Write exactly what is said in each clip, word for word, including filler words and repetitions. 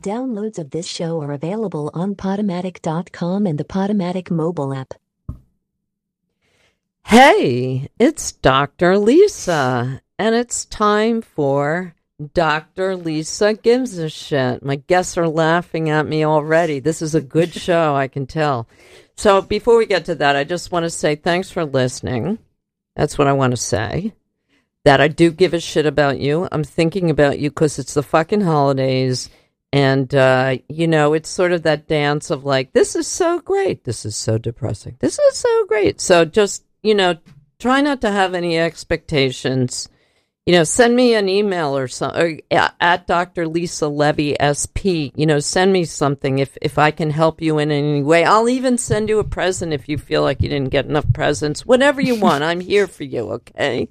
Downloads of this show are available on Podomatic dot com and the Podomatic mobile app. Hey, it's Doctor Lisa, and it's time for Doctor Lisa Gives a Shit. My guests are laughing at me already. This is a good show, I can tell. So before we get to that, I just want to say thanks for listening. That's what I want to say. That I do give a shit about you. I'm thinking about you because it's the fucking holidays. And, uh, you know, it's sort of that dance of like, this is so great. This is so depressing. This is so great. So just, you know, try not to have any expectations. You know, send me an email or something at Doctor Lisa Levy S P. You know, send me something if, if I can help you in any way. I'll even send you a present if you feel like you didn't get enough presents. Whatever you want, I'm here for you, okay?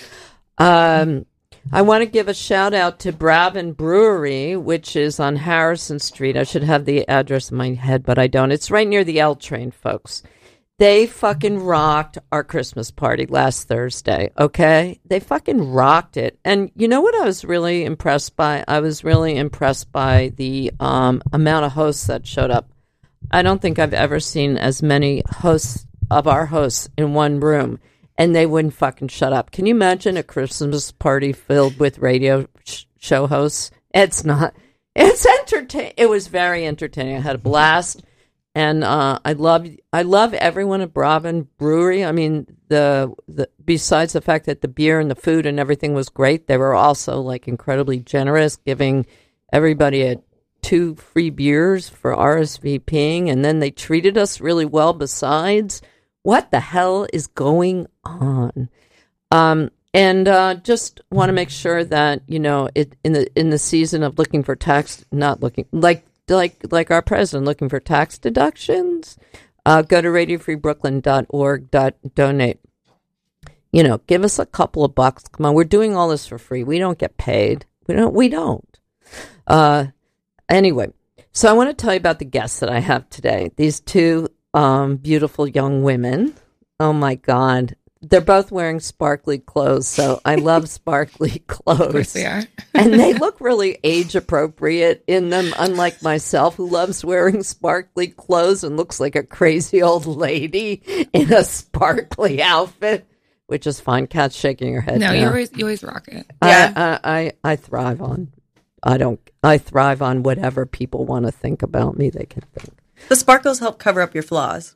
Um, I want to give a shout out to Brabant Brewery, which is on Harrison Street. I should have the address in my head, but I don't. It's right near the L train, folks. They fucking rocked our Christmas party last Thursday, okay? They fucking rocked it. And you know what I was really impressed by? I was really impressed by the um, amount of hosts that showed up. I don't think I've ever seen as many hosts of our hosts in one room. And they wouldn't fucking shut up. Can you imagine a Christmas party filled with radio sh- show hosts? It's not. It's entertaining. It was very entertaining. I had a blast, and uh, I love. I love everyone at Brabant Brewery. I mean, the the besides the fact that the beer and the food and everything was great, they were also like incredibly generous, giving everybody a two free beers for RSVPing, and then they treated us really well. Besides. What the hell is going on? Um, and uh, just want to make sure that, you know, it in the in the season of looking for tax, not looking like like like our president looking for tax deductions. Uh, go to radio free brooklyn dot org dot donate. You know, give us a couple of bucks. Come on, we're doing all this for free. We don't get paid. We don't. We don't. Uh, anyway, so I want to tell you about the guests that I have today. These two. Um, beautiful young women. Oh my God. They're both wearing sparkly clothes, so I love sparkly clothes. Of course they are. And they look really age appropriate in them, unlike myself, who loves wearing sparkly clothes and looks like a crazy old lady in a sparkly outfit, which is fine. Kat's shaking her head. No, now. you always you always rock it. Yeah. I, I, I, I thrive on I don't I thrive on whatever people want to think about me, they can think. The sparkles help cover up your flaws.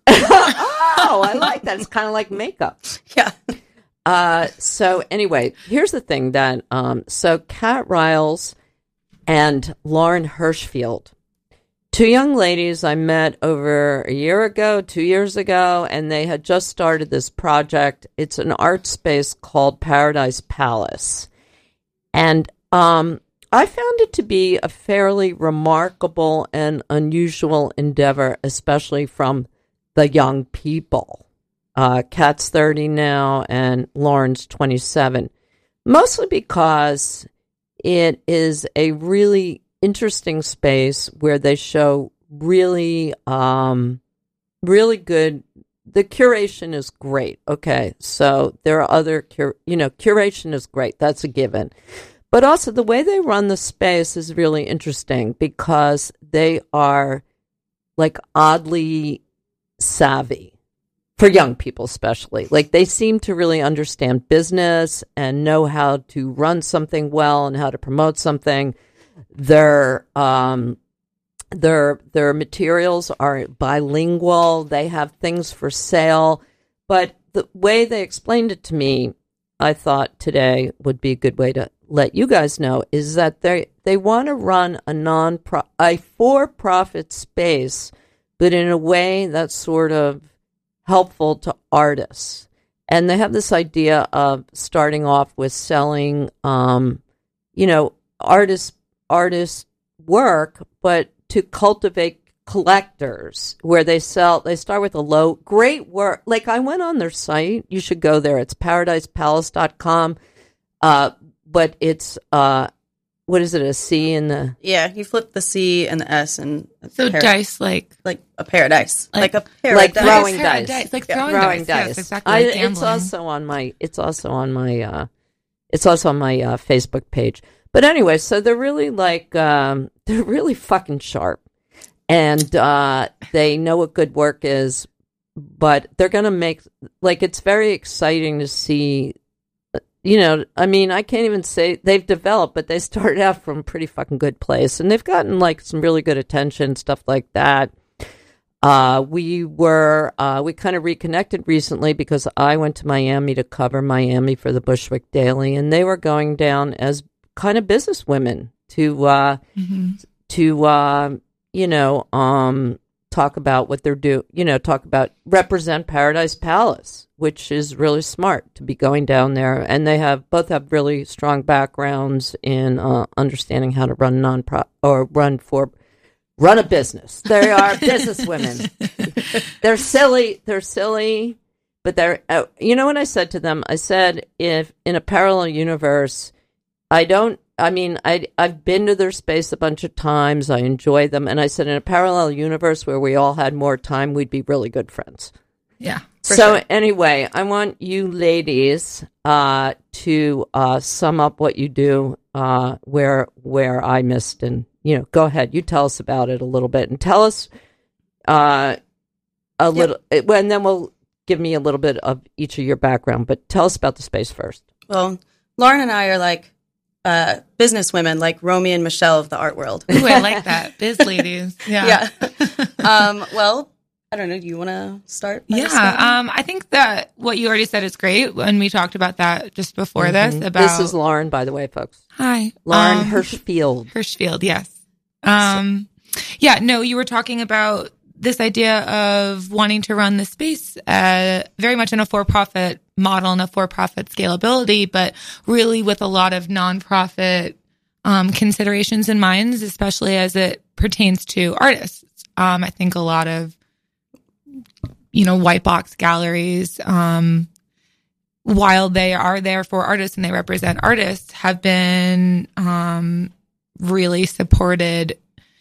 Oh, I like that. It's kind of like makeup. Yeah. Uh, so anyway, here's the thing that, um, so Kat Riles and Lauren Hirschfield, two young ladies I met over a year ago, two years ago, and they had just started this project. It's an art space called Paradise Palace. And, um, I found it to be a fairly remarkable and unusual endeavor, especially from the young people. Uh, Kat's thirty now, and Lauren's twenty-seven. Mostly because it is a really interesting space where they show really, um, really good. The curation is great. Okay, so there are other, cur- you know, curation is great. That's a given. But also the way they run the space is really interesting because they are like oddly savvy for young people, especially. Like they seem to really understand business and know how to run something well and how to promote something. Their um, their their materials are bilingual. They have things for sale, but the way they explained it to me, I thought today would be a good way to let you guys know is that they they want to run a non a for-profit space, but in a way that's sort of helpful to artists. And they have this idea of starting off with selling, um, you know, artist artist work, but to cultivate collectors, where they sell. They start with a low, great work. Like I went on their site. You should go there. It's paradise palace dot com. Uh, but it's, uh, what is it, a C in the... Yeah, you flip the C and the S and... So par- dice, like... Like a paradise. Like, like a paradise. Like throwing dice. dice. Like yeah. throwing, throwing dice. dice. Yes, exactly. I, Like it's gambling. also on my... It's also on my... Uh, it's also on my uh, Facebook page. But anyway, so they're really like... Um, they're really fucking sharp, and uh, they know what good work is. But they're going to make, like, it's very exciting to see, you know, I mean, I can't even say they've developed, but they started out from a pretty fucking good place. And they've gotten, like, some really good attention, stuff like that. Uh, we were, uh, we kind of reconnected recently because I went to Miami to cover Miami for the Bushwick Daily. And they were going down as kind of business women to, uh, mm-hmm. to uh, you know, um, talk about what they're doing, you know, talk about represent Paradise Palace, which is really smart to be going down there. And they have both have really strong backgrounds in uh, understanding how to run non-profit or run for run a business. They are business women. They're silly. They're silly, but they're, uh, you know what I said to them? I said, if in a parallel universe, I don't, I mean, I, I've been to their space a bunch of times. I enjoy them. And I said, in a parallel universe where we all had more time, we'd be really good friends. Yeah. So sure. Anyway, I want you ladies uh, to uh, sum up what you do uh, where where I missed. And, you know, go ahead. You tell us about it a little bit. And tell us uh, a yep. little, and then we'll give me a little bit of each of your background. But tell us about the space first. Well, Lauren and I are like, Uh, business women like Romy and Michelle of the art world. Ooh, I like that. Biz ladies. Yeah. Yeah. um, well, I don't know. Do you want to start? Yeah. Um, I think that what you already said is great. And we talked about that just before mm-hmm. this. About This is Lauren, by the way, folks. Hi. Lauren um, Hirschfield. Hirschfield, yes. Um, yeah, no, you were talking about this idea of wanting to run the space uh, very much in a for-profit model and a for-profit scalability, but really with a lot of nonprofit um, considerations in mind, especially as it pertains to artists. Um, I think a lot of, you know, white box galleries, um, while they are there for artists and they represent artists, have been um, really supported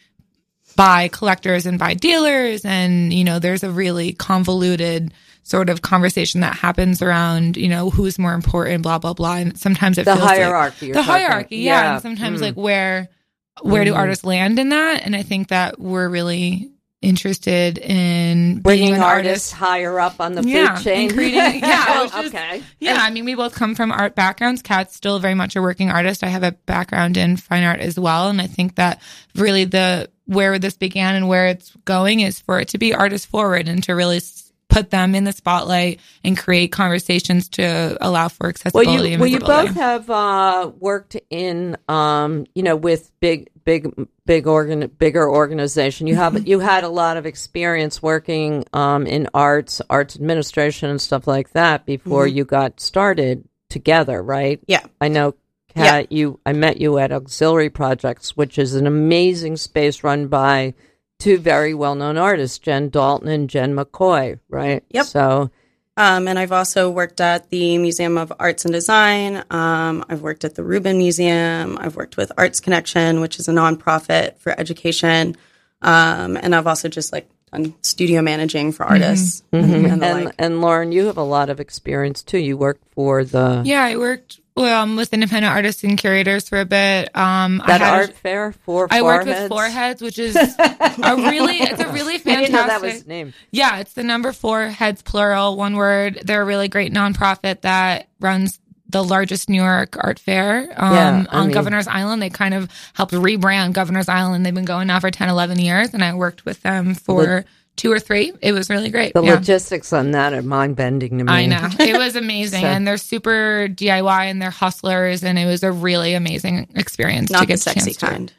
by collectors and by dealers. And, you know, there's a really convoluted sort of conversation that happens around, you know, who's more important, blah, blah, blah. And sometimes it the feels hierarchy. like the hierarchy. Yeah. yeah. And sometimes mm. like where, where mm. do artists land in that? And I think that we're really interested in bringing being artists artist. higher up on the yeah, food chain. And creating, yeah. Just, okay. Yeah. I mean, we both come from art backgrounds. Kat's still very much a working artist. I have a background in fine art as well. And I think that really the, where this began and where it's going is for it to be artist forward and to really put them in the spotlight and create conversations to allow for accessibility. Well, you, and well, you visibility. both have uh, worked in, um, you know, with big, big, big organ, bigger organization. You have you had a lot of experience working um, in arts, arts administration, and stuff like that before mm-hmm. you got started together, right? Yeah, I know. Kat, yeah. you I met you at Auxiliary Projects, which is an amazing space run by two very well-known artists, Jen Dalton and Jen McCoy, right? Yep. So, um, and I've also worked at the Museum of Arts and Design. Um, I've worked at the Rubin Museum. I've worked with Arts Connection, which is a nonprofit for education. Um, and I've also just like done studio managing for artists. Mm-hmm. And, and, the and, like. and Lauren, you have a lot of experience too. You worked for the yeah, I worked um, with independent artists and curators for a bit. Um, that I had art a, fair for I worked Foreheads. with Foreheads, which is a really it's a really fantastic. I didn't know that was his name. Yeah, it's the number four heads plural, one word. They're a really great nonprofit that runs the largest New York art fair um, yeah, on mean, Governor's Island. They kind of helped rebrand Governor's Island. They've been going now for ten, eleven years, and I worked with them for the, two or three. It was really great. The yeah. logistics on that are mind-bending to me. I know. It was amazing. so, and they're super D I Y, and they're hustlers, and it was a really amazing experience. Not to get the sexy kind.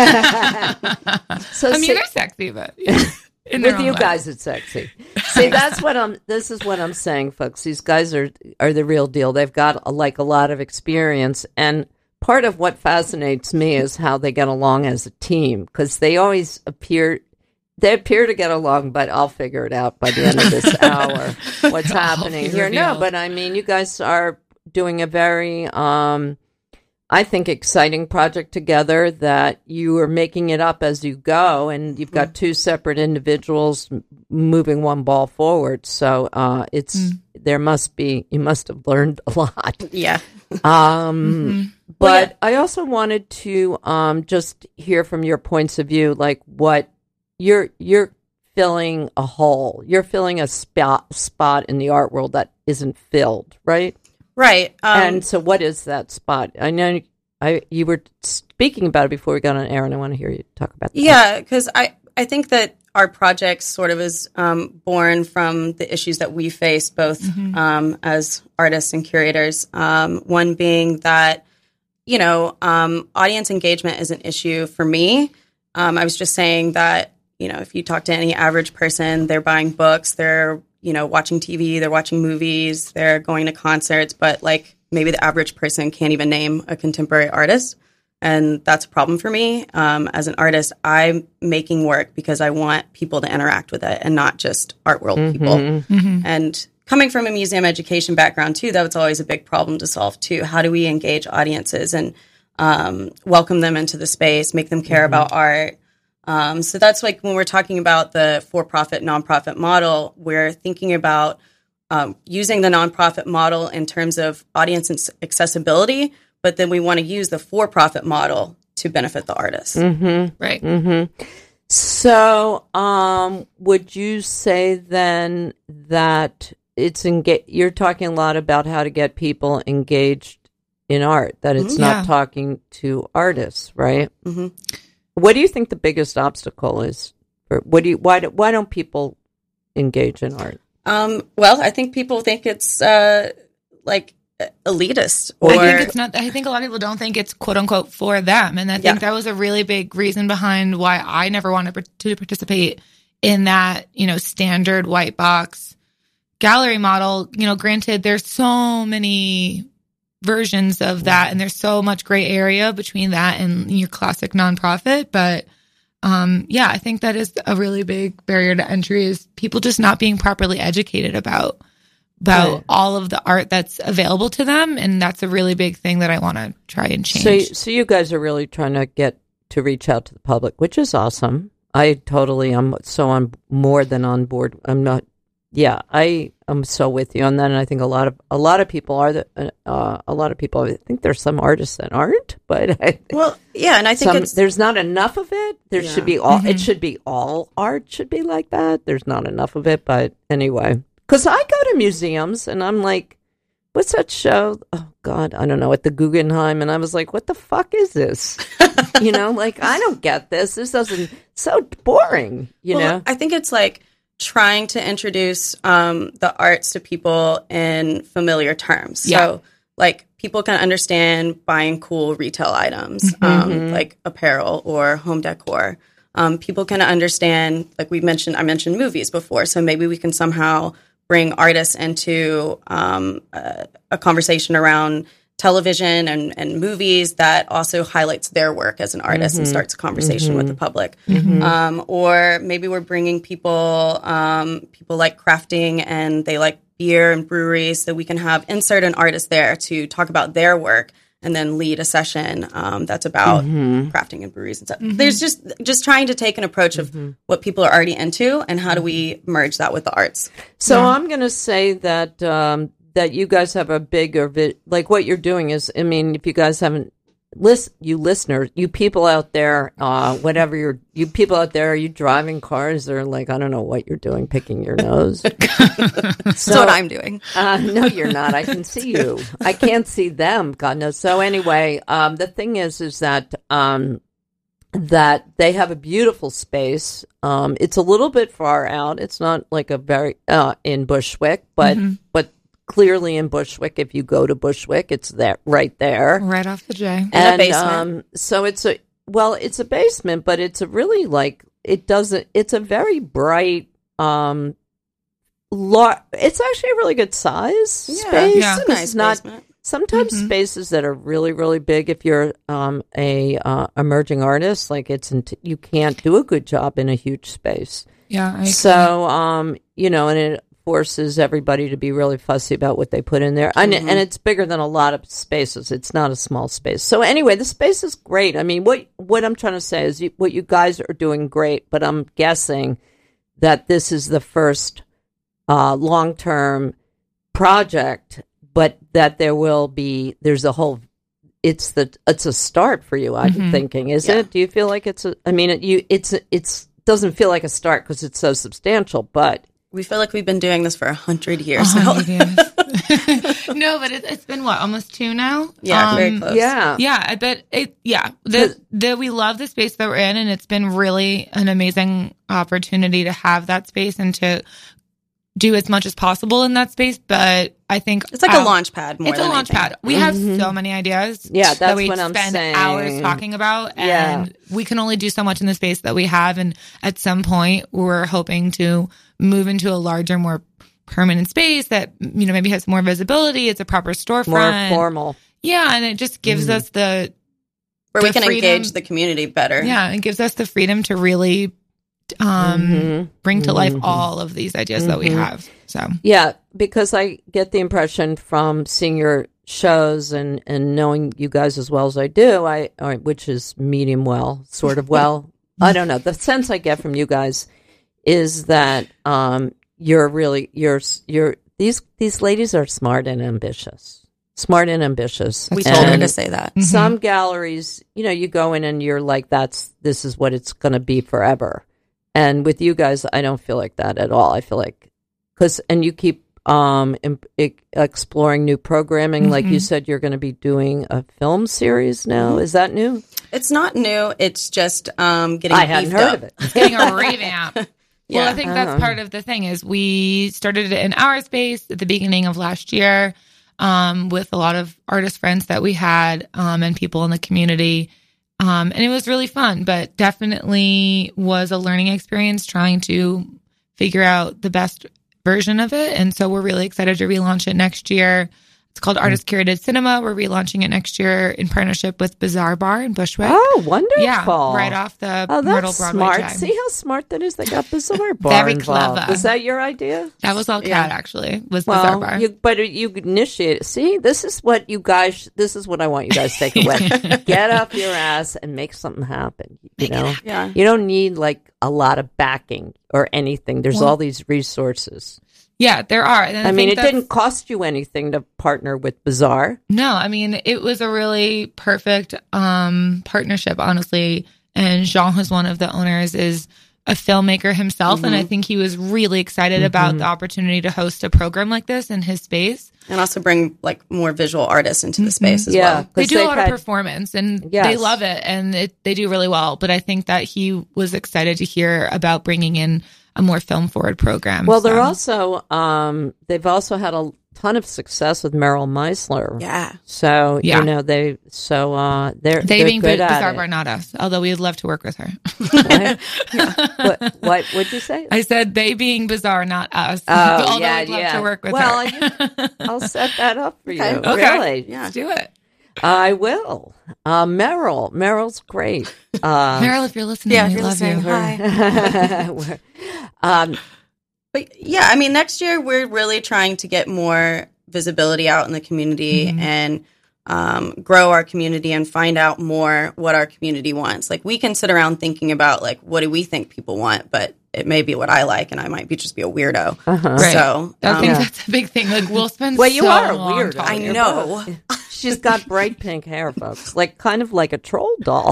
so I mean, see, they're sexy, but... Yeah. With you life. Guys, it's sexy. See, that's what I'm. This is what I'm saying, folks. These guys are are the real deal. They've got a, like a lot of experience, and part of what fascinates me is how they get along as a team, because they always appear. They appear to get along, but I'll figure it out by the end of this hour. What's happening here? Revealed. No, but I mean, you guys are doing a very. Um, I think, exciting project together that you are making it up as you go, and you've got mm. two separate individuals m- moving one ball forward. So uh, it's mm. there must be you must have learned a lot. Yeah. Um, mm-hmm. But Well, yeah. I also wanted to um, just hear from your points of view, like what you're you're filling a hole, you're filling a spot spot in the art world that isn't filled, right? Right. Um, and so, what is that spot? I know I you were speaking about it before we got on air, and I want to hear you talk about that. Yeah, because I I think that our project sort of is um, born from the issues that we face both mm-hmm. um, as artists and curators. Um, one being that, you know, um, audience engagement is an issue for me. Um, I was just saying that, you know, if you talk to any average person, they're buying books, they're, you know, watching T V, they're watching movies, they're going to concerts, but like maybe the average person can't even name a contemporary artist. And that's a problem for me. Um, as an artist, I'm making work because I want people to interact with it and not just art world mm-hmm. people. Mm-hmm. And coming from a museum education background, too, that was always a big problem to solve, too. How do we engage audiences and um, welcome them into the space, make them care mm-hmm. about art? Um, so that's like when we're talking about the for-profit, nonprofit model, we're thinking about um, using the nonprofit model in terms of audience accessibility, but then we want to use the for-profit model to benefit the artists. Mm-hmm. Right. Mm-hmm. So um, would you say then that it's enga- you're talking a lot about how to get people engaged in art, that it's mm-hmm. not yeah. talking to artists, right? Mm-hmm. What do you think the biggest obstacle is? Or what do you, why, do, why don't people engage in art? Um, well, I think people think it's uh, like elitist. Or I think it's not. I think a lot of people don't think it's quote unquote for them, and I think yeah. that was a really big reason behind why I never wanted to participate in that, you know, standard white box gallery model. You know, granted, there's so many versions of that, and there's so much gray area between that and your classic nonprofit, but. Um, yeah, I think that is a really big barrier to entry is people just not being properly educated about about right. all of the art that's available to them, and that's a really big thing that I want to try and change. So, so you guys are really trying to get to reach out to the public, which is awesome. I totally am so on more than on board. I'm not. Yeah, I am so with you on that, and I think a lot of a lot of people are the uh, a lot of people. I think there's some artists that aren't, but I think well, yeah, and I think some, it's, there's not enough of it. There yeah. should be all. Mm-hmm. It should be all art should be like that. There's not enough of it, but anyway, because I go to museums and I'm like, what's that show? Oh God, I don't know, at the Guggenheim, and I was like, what the fuck is this? You know, like I don't get this. This doesn't so boring. You well, know, I think it's like. Trying to introduce um, the arts to people in familiar terms. Yeah. So, like, people can understand buying cool retail items, mm-hmm. um, like apparel or home decor. Um, people can understand, like we mentioned, I mentioned movies before, so maybe we can somehow bring artists into um, a, a conversation around television and, and movies that also highlights their work as an artist mm-hmm. and starts a conversation mm-hmm. with the public. Mm-hmm. Um, or maybe we're bringing people, um, people like crafting and they like beer and breweries, so we can have insert an artist there to talk about their work and then lead a session um, that's about mm-hmm. crafting and breweries and stuff. Mm-hmm. There's just just trying to take an approach of mm-hmm. what people are already into and how do we merge that with the arts. So yeah. I'm going to say that um, that you guys have a bigger, vi- like what you're doing is, I mean, if you guys haven't, list, you listeners, you people out there, uh, whatever you're, you people out there, are you driving cars or like, I don't know what you're doing, picking your nose? so, That's what I'm doing. Uh, no, you're not. I can see you. I can't see them. God knows. So anyway, um, the thing is, is that, um, that they have a beautiful space. Um, it's a little bit far out. It's not like a very, uh, in Bushwick, but, mm-hmm. but, clearly in Bushwick, if you go to Bushwick, it's there, right there. Right off the J. In and, a basement. Um, so it's a, well, it's a basement, but it's a really like, it doesn't, it's a very bright, um, lar- it's actually a really good size yeah, space. Yeah, it's a nice not, basement. Sometimes mm-hmm. spaces that are really, really big, if you're um, a uh, emerging artist, like it's, in t- you can't do a good job in a huge space. Yeah. I so, um, you know, and it, forces everybody to be really fussy about what they put in there. And, mm-hmm. and it's bigger than a lot of spaces. It's not a small space. So anyway, the space is great. I mean, what what I'm trying to say is you, what you guys are doing great, but I'm guessing that this is the first uh, long-term project, but that there will be, there's a whole, it's the it's a start for you. I'm Mhm. thinking, is Yeah. it? Do you feel like it's a? I mean, it, you it's it's doesn't feel like a start because it's so substantial, but We feel like we've been doing this for a hundred years A now. hundred years. No, but it, it's been what, almost two now? Yeah, very Um, close. yeah, Yeah, I bet it. Yeah, the the we love the space that we're in, and it's been really an amazing opportunity to have that space and to do as much as possible in that space. But I think It's like a our- launch pad more It's a than launch anything. pad. We have so many ideas. Yeah, that that's we what I'm spend saying. hours talking about, Yeah. and we can only do so much in the space that we have. And at some point, we're hoping to move into a larger, more permanent space that, you know, maybe has more visibility. It's a proper more storefront. formal. Yeah, and it just gives us the Where we the can freedom- engage the community better. yeah, it gives us the freedom to really um, Mhm. bring to life Mhm. all of these ideas that we Mhm. have. So Yeah, because I get the impression from seeing your shows and, and knowing you guys as well as I do, I or, which is medium well, sort of well. I don't know. The sense I get from you guys is that um, you're really you're you're these these ladies are smart and ambitious, smart and ambitious. We told her And to say that. Mhm. Some galleries, you know, you go in and you're like, that's this is what it's going to be forever. And with you guys, I don't feel like that at all. I feel like because and you keep um em- e- exploring new programming. Like you Mhm. said, you're going to be doing a film series now. Is that new? It's not new. It's just um, getting I hadn't beefed heard up. of it. it's getting a revamp. Well, Yeah. I think that's Uh-huh. part of the thing is we started it in our space at the beginning of last year um, with a lot of artist friends that we had um, and people in the community. Um, and it was really fun, but definitely was a learning experience trying to figure out the best version of it. And so we're really excited to relaunch it next year. It's called Artist Curated Cinema. We're relaunching it next year in partnership with Bazaar Bar in Bushwick. Oh, wonderful! Yeah, right off the Oh, Myrtle that's Broadway smart. drive. See how smart that is. They got Bazaar Bar Very involved. clever. Was that your idea? That was all Kat, Yeah. actually, was Bazaar Well, Bar. you, but you initiate it. See, this is what you guys. This is what I want you guys to take away. Get up your ass and make something happen. You know, Yeah. you don't need like a lot of backing or anything. There's Well, all these resources. Yeah, there are. And I, mean, think it that's- didn't cost you anything to partner with Bazaar. No, I mean, it was a really perfect um, partnership, honestly. And Jean, who's one of the owners, is a filmmaker himself. And I think he was really excited about the opportunity to host a program like this in his space. And also bring like more visual artists into the space as Yeah. well. They 'Cause do a they've lot had- of performance and Yes. they love it and it, they do really well. But I think that he was excited to hear about bringing in a more film forward program. Well, they're So- also um, they've also had a ton of success with Merrill Meisler. Yeah. So Yeah. you know they so uh, they're They they're being good at Bazaar it. Bar, not us. Although we would love to work with her. What? what? What would you say? I said they being Bazaar, not us. Oh, Although yeah, we'd love yeah. to work with Well, her. I'll set that up for you. Okay. Okay. Really? Yeah. Let's do it. I will. Uh, Merrill. Merrill's great. Uh, Meryl, if you're listening, Yeah, if we you're love listening, you. hi. we're- um, But yeah, I mean, next year we're really trying to get more visibility out in the community Mhm. and um, grow our community and find out more what our community wants. Like we can sit around thinking about like, what do we think people want? But it may be what I like and I might be just be a weirdo. uh-huh. Right. So I um, think Yeah. that's a big thing. Like we'll spend Well, you so are a long weirdo. talking I You're know. She's got bright pink hair, folks. Like kind of like a troll doll.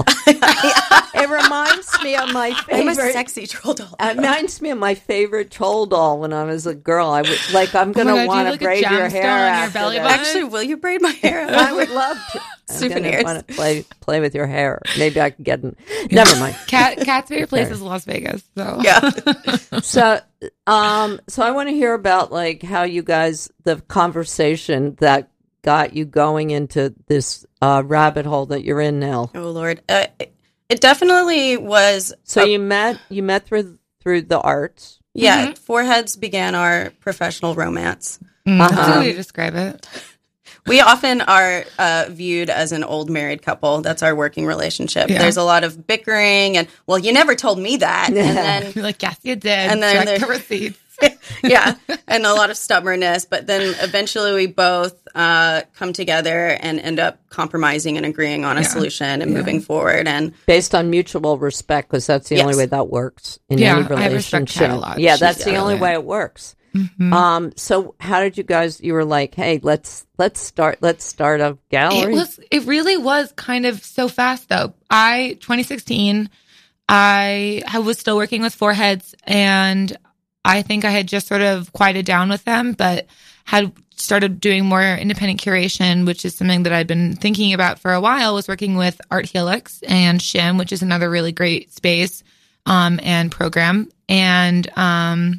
It reminds me of my I'm a favorite. sexy troll doll. It reminds me of my favorite troll doll when I was a girl. I would like. I'm Oh my gonna God, do you want to like a braid your gemstone hair on your after belly this. button? Actually, will you braid my hair? I would love to. I'm Souvenirs. gonna want to play play with your hair. Maybe I can get. In, never mind. Cat Cat's favorite place is Las Vegas. So Yeah. So, um, so I want to hear about like how you guys the conversation that got you going into this uh, rabbit hole that you're in now. Oh Lord, uh, it, it definitely was. So a- you met you met through through the arts. yeah, Foreheads began our professional romance. Mm, that's Uh-huh. a way to describe it. We often are uh, viewed as an old married couple. That's our working relationship. Yeah. There's a lot of bickering and, well, you never told me that. And then, You're like, yes, you did. And then Check there- the receipts. yeah, and a lot of stubbornness. But then eventually we both uh, come together and end up compromising and agreeing on a Yeah. solution and Yeah. moving forward. And Based on mutual respect, because that's the only Yes. way that works in Yeah, any I respect relationship. Kat a lot. Yeah, She's that's the only brilliant. way it works. Mm-hmm. Um, so how did you guys, you were like, hey, let's, let's start, let's start a gallery. It was, it really was kind of so fast though. I, twenty sixteen, I, I was still working with Foreheads, and I think I had just sort of quieted down with them, but had started doing more independent curation, which is something that I'd been thinking about for a while. Was working with Art Helix and Shim, which is another really great space um, and program. And um,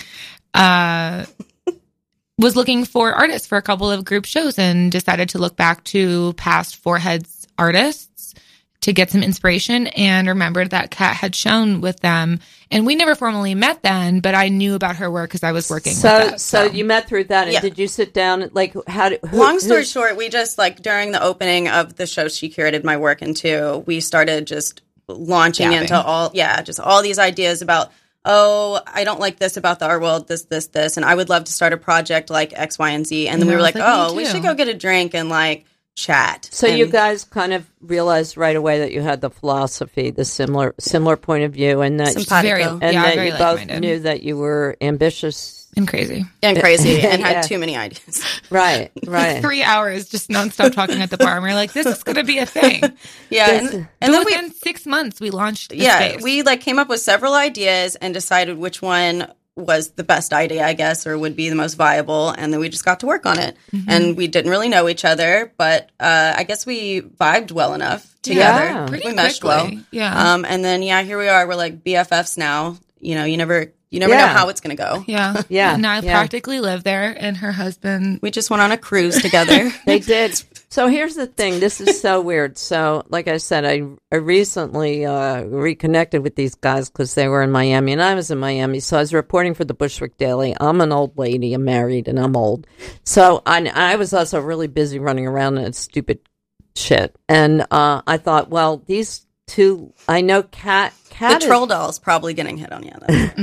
uh, was looking for artists for a couple of group shows, and decided to look back to past Foreheads artists to get some inspiration, and remembered that Kat had shown with them. And we never formally met then, but I knew about her work because I was working so, with that. So, so you met through that, and Yeah. did you sit down, like, how did... Who, Long story who's- short, we just, like, during the opening of the show she curated my work into, we started just launching Gabbing. into all, yeah, just all these ideas about, oh, I don't like this about the art world, this, this, this, and I would love to start a project like X, Y, and Z. And then And we I were was like, like, me oh, we too. should go get a drink and, like, chat. So and you guys kind of realized right away that you had the philosophy, the similar similar point of view, and that Simpatico. Very, and yeah, that very you both like-minded. knew that you were ambitious. And crazy. and crazy and Yeah. had too many ideas. Right, right. Three hours just nonstop talking at the bar. And we are like, this is going to be a thing. Yeah. This- And, And and then we, within six months, we launched the yeah, space. we like came up with several ideas and decided which one was the best idea, I guess, or would be the most viable. And then we just got to work on it. Mm-hmm. And we didn't really know each other, but uh, I guess we vibed well enough together. Yeah. Pretty we meshed quickly, well. yeah. Um, and then, yeah, here we are. We're like B F Fs now. You know, you never, you never Yeah. know how it's going to go. Yeah. Yeah, And I yeah. practically live there, and her husband. We just went on a cruise together. They did. So here's the thing. This is so weird. So, like I said, I, I recently uh, reconnected with these guys because they were in Miami and I was in Miami. So I was reporting for the Bushwick Daily. I'm an old lady. I'm married and I'm old. So I, I was also really busy running around and stupid shit. And uh, I thought, well, these two, I know Kat. the Kat is- troll doll's probably getting hit on you.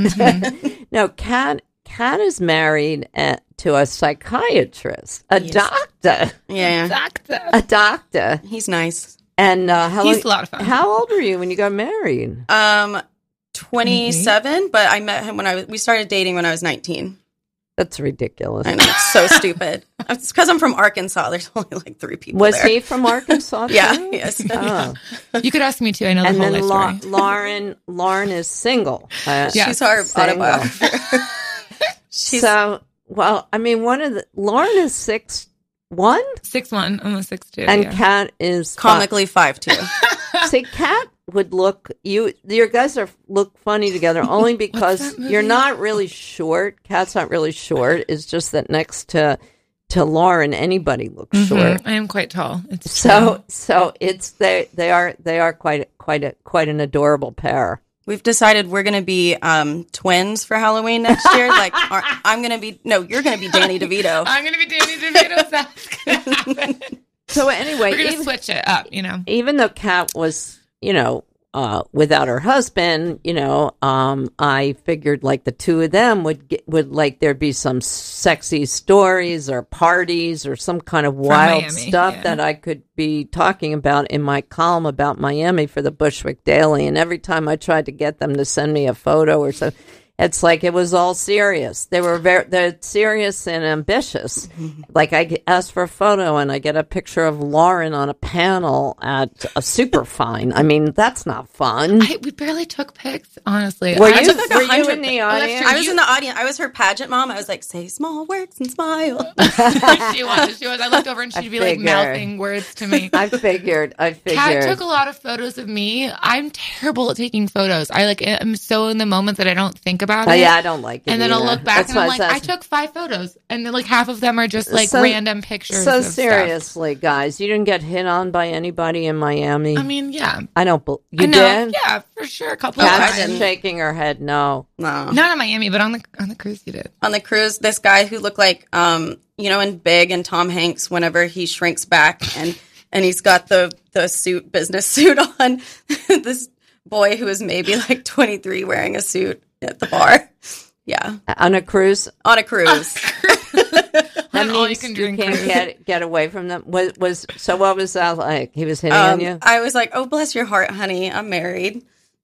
Mhm. No, Kat. Kat is married at, to a psychiatrist, a Yes. doctor, Yeah. Exactly. a doctor. He's nice. And uh, how He's long- a lot of fun. How old were you when you got married? Um, twenty-seven, but I met him when I was, we started dating when I was nineteen. That's ridiculous. I know, it's so stupid. It's because I'm from Arkansas. There's only like three people Was there. he from Arkansas? Yeah, too? yes. Oh. You could ask me too. I know the And whole then life La- story. Lauren, Lauren is single. Uh, Yeah. She's our Single. autobiographer. She's So, well, I mean, one of the Lauren is six one, Six one, almost six two. and yeah. Kat is comically five two. Five. See, Kat would look you. Your guys are look funny together only because that movie? you're not really short. Kat's not really short. It's just that next to to Lauren, anybody looks Mhm. short. I am quite tall. It's So, true. so it's they they are they are quite quite a quite an adorable pair. We've decided we're going to be um, twins for Halloween next year. Like, our, I'm going to be, no, you're going to be Danny DeVito. I'm going to be Danny DeVito. That's going to happen. So anyway, We're going to even, switch it up, you know. even though Kat was, you know, uh, without her husband, you know, um, I figured like the two of them would get, would like there'd be some sexy stories or parties or some kind of wild Miami, stuff yeah. that I could be talking about in my column about Miami for the Bushwick Daily. And every time I tried to get them to send me a photo or so, it's like it was all serious. They were very they're serious and ambitious. Like I get- asked for a photo and I get a picture of Lauren on a panel at a Superfine. I mean, that's not fun. I, we barely took pics, honestly. Were I you, took like a were you hundred in the pi- Oh, that's audience? true. I was You- in the audience. I was her pageant mom. I was like, say small words and smile. she was. She was. I looked over and I she'd be like figured. mouthing words to me. I figured. I Kat figured. took a lot of photos of me. I'm terrible at taking photos. I like am so in the moment that I don't think about Oh, it. yeah, I don't like it. And then I'll either. look back That's and I'm why like, I said- took five photos, and then like half of them are just like So- random pictures. So of stuff. seriously, guys, you didn't get hit on by anybody in Miami. I mean, yeah, I don't. bel You I know, did? yeah, for sure, a couple Oh, of I Kat's times. didn't. shaking her head. No. No. Not in Miami, but on the on the cruise you did. On the cruise, this guy who looked like, um, you know, in Big and Tom Hanks, whenever he shrinks back and and he's got the the suit, business suit on. This boy who is maybe like twenty-three wearing a suit at the bar. Yeah, On a cruise, on a cruise. that On all you means can you drink can't cruise. get get away from them. Was was so? What was that like? He was hitting on Um, you. I was like, "Oh, bless your heart, honey. I'm married."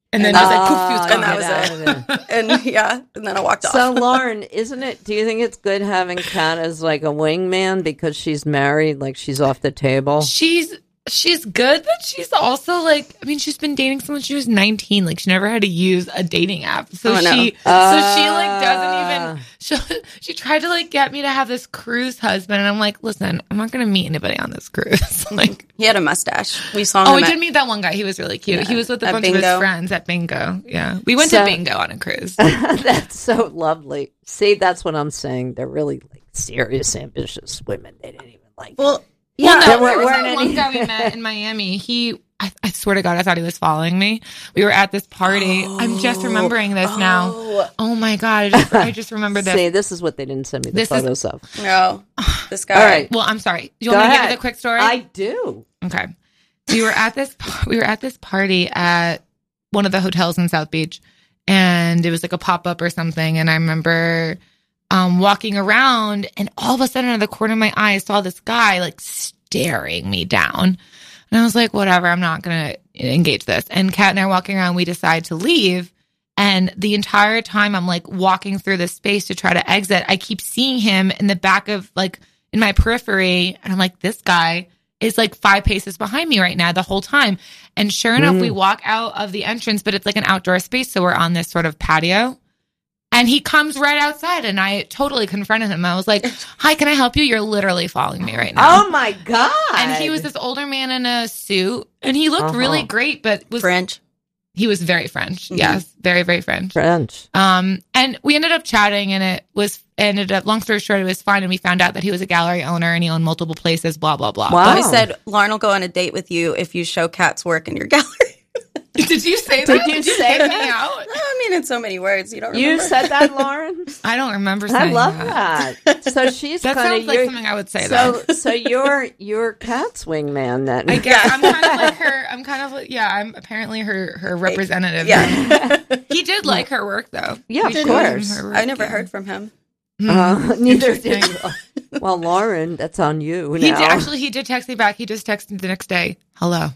And then and, just like, uh, poof, he was gone. and that was it. And yeah, and then I walked So, off. Lauren, isn't it? Do you think it's good having Kat as like a wingman because she's married, like she's off the table? She's she's good, but she's also like, I mean, she's been dating someone she was nineteen. Like she never had to use a dating app, so Oh, no. she Uh, so she like doesn't even. She she tried to like get me to have this cruise husband, and I'm like, listen, I'm not gonna meet anybody on this cruise. Like, He had a mustache. We saw him. oh, we at- did meet that one guy. He was really cute. Yeah. He was with a At bunch of his bingo. friends at bingo. Yeah, we went So- to bingo on a cruise. That's so lovely. See, that's what I'm saying. They're really like serious, ambitious women. They didn't even like. Well, Yeah, yeah. well, no, There there weren't- was weren't that one any- guy we met in Miami. He, I, I swear to God, I thought he was following me. We were at this party. I'm just remembering this now. Oh, Oh my God, I just, I just remember this. See, this is what they didn't send me the This is- photos of. no. This guy. All right. Well, I'm sorry. Do you Go want me to give ahead. you the quick story? I do. Okay. We were at this we were at this party at one of the hotels in South Beach, and it was like a pop-up or something, and I remember um walking around, and all of a sudden out of the corner of my eye I saw this guy like staring me down. And I was like, whatever, I'm not going to engage this. And Kat and I are walking around, we decide to leave. And the entire time I'm like walking through this space to try to exit, I keep seeing him in the back of like in my periphery. And I'm like, this guy is like five paces behind me right now the whole time. And sure enough, Mm. we walk out of the entrance, but it's like an outdoor space. So we're on this sort of patio. And he comes right outside, and I totally confronted him. I was like, hi, can I help you? You're literally following me right now. Oh my God. And he was this older man in a suit, and he looked Uh-huh. really great, but was French. he was very French. Mhm. Yes, very, very French. French. Um, and we ended up chatting, and it was ended up. Long story short, it was fine, and we found out that he was a gallery owner and he owned multiple places. Blah blah blah. Wow. I said, Lauren will go on a date with you if you show Kat's work in your gallery. But did you say Did that? you say take that? me out? I mean, in so many words, you don't You remember. said that, Lauren? I don't remember. I Saying love that. that. So she's That kind sounds of like your. something I would say. So though. so you're you're Kat's wingman then. I guess I'm kind of like her. I'm kind of like yeah. I'm apparently her her representative. Yeah. He did like her work though. Yeah, He of showed him course. her work, I never yeah. heard from him. Uh, neither did. Interesting. Well, Lauren, that's on you. He now. did, actually he did text me back. He just texted me the next day. Hello.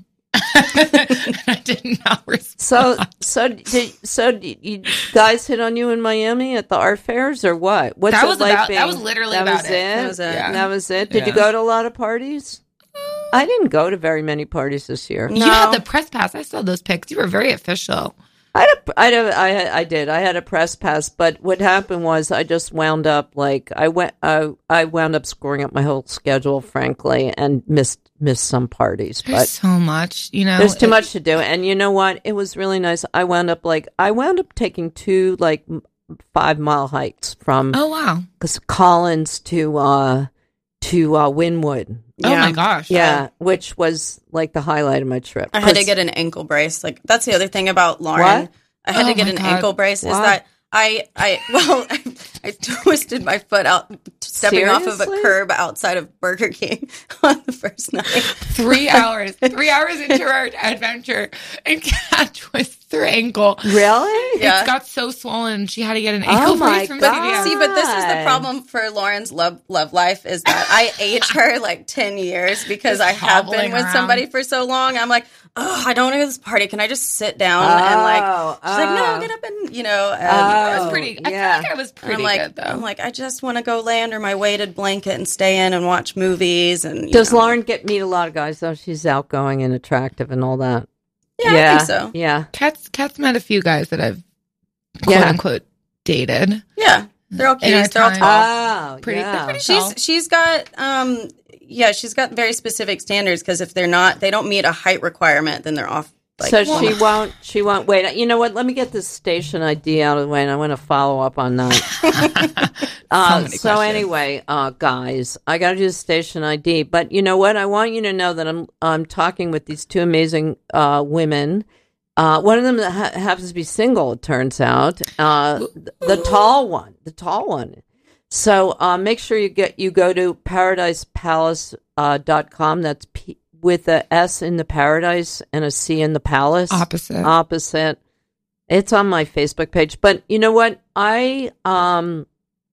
I did not respond. So, so, did, so did you guys hit on you in Miami at the art fairs or what? What's That it was like about- that being- was literally that about was it. it. That was it. Yeah. That was it. Did you Yeah. go to a lot of parties? I didn't go to very many parties this year. You No. had the press pass. I saw those pics. You were very official. I had a, I, had a, I, had, I did. I had a press pass, but what happened was I just wound up like I went. Uh, I wound up screwing up my whole schedule, frankly, and missed missed some parties. There's But so much, you know. there's too it- much to do, and you know what? It was really nice. I wound up like I wound up taking two like m- five mile hikes from Oh wow. cause Collins to uh to uh, Wynwood. Oh Yeah. my gosh. Yeah, which was like the highlight of my trip. I had to 'Cause- get an ankle brace. Like that's the other thing about Lauren. What? I had Oh to get my an God. ankle brace. Is Why? that I I well I, I twisted my foot out stepping off of Seriously? a curb outside of Burger King on the first night. Three hours. Three hours into our adventure, and Kat twists her ankle. Really? Yeah. It's got so swollen. She had to get an ankle Oh my brace from God. C V S. See, but this is the God. problem for Lauren's love love life is that I age her like ten years because I have been hobbling with around. somebody for so long. I'm like, oh, I don't want to go to this party. Can I just sit down and like? Oh, She's like, no, oh. get up and you know. And, I Oh, was pretty. I yeah. feel like I was and pretty I'm like, good though. I'm like, I just want to go lay under my weighted blanket and stay in and watch movies. And you Does know. Lauren get meet a lot of guys though? She's outgoing and attractive and all that. Yeah, I think so. Yeah. Kat's Kat's met a few guys that I've quote Yeah. unquote dated. Yeah, they're all In our cute. They're all time. tall. Oh, Pretty- yeah. they're pretty She's tall. she's got um yeah she's got very specific standards because if they're not they don't meet a height requirement then they're off. Like, so well- she won't. She won't. Wait. You know what? Let me get this station I D out of the way, and I want to follow up on that. uh, many so questions. anyway, uh, guys, I got to do the station I D. But you know what? I want you to know that I'm I'm talking with these two amazing uh, women. Uh, one of them ha- happens to be single. It turns out, uh, the, the tall one, the tall one. So uh, make sure you get you go to paradise palace dot com. That's P- with a S in the paradise and a C in the palace. Opposite. Opposite. It's on my Facebook page. But you know what? I um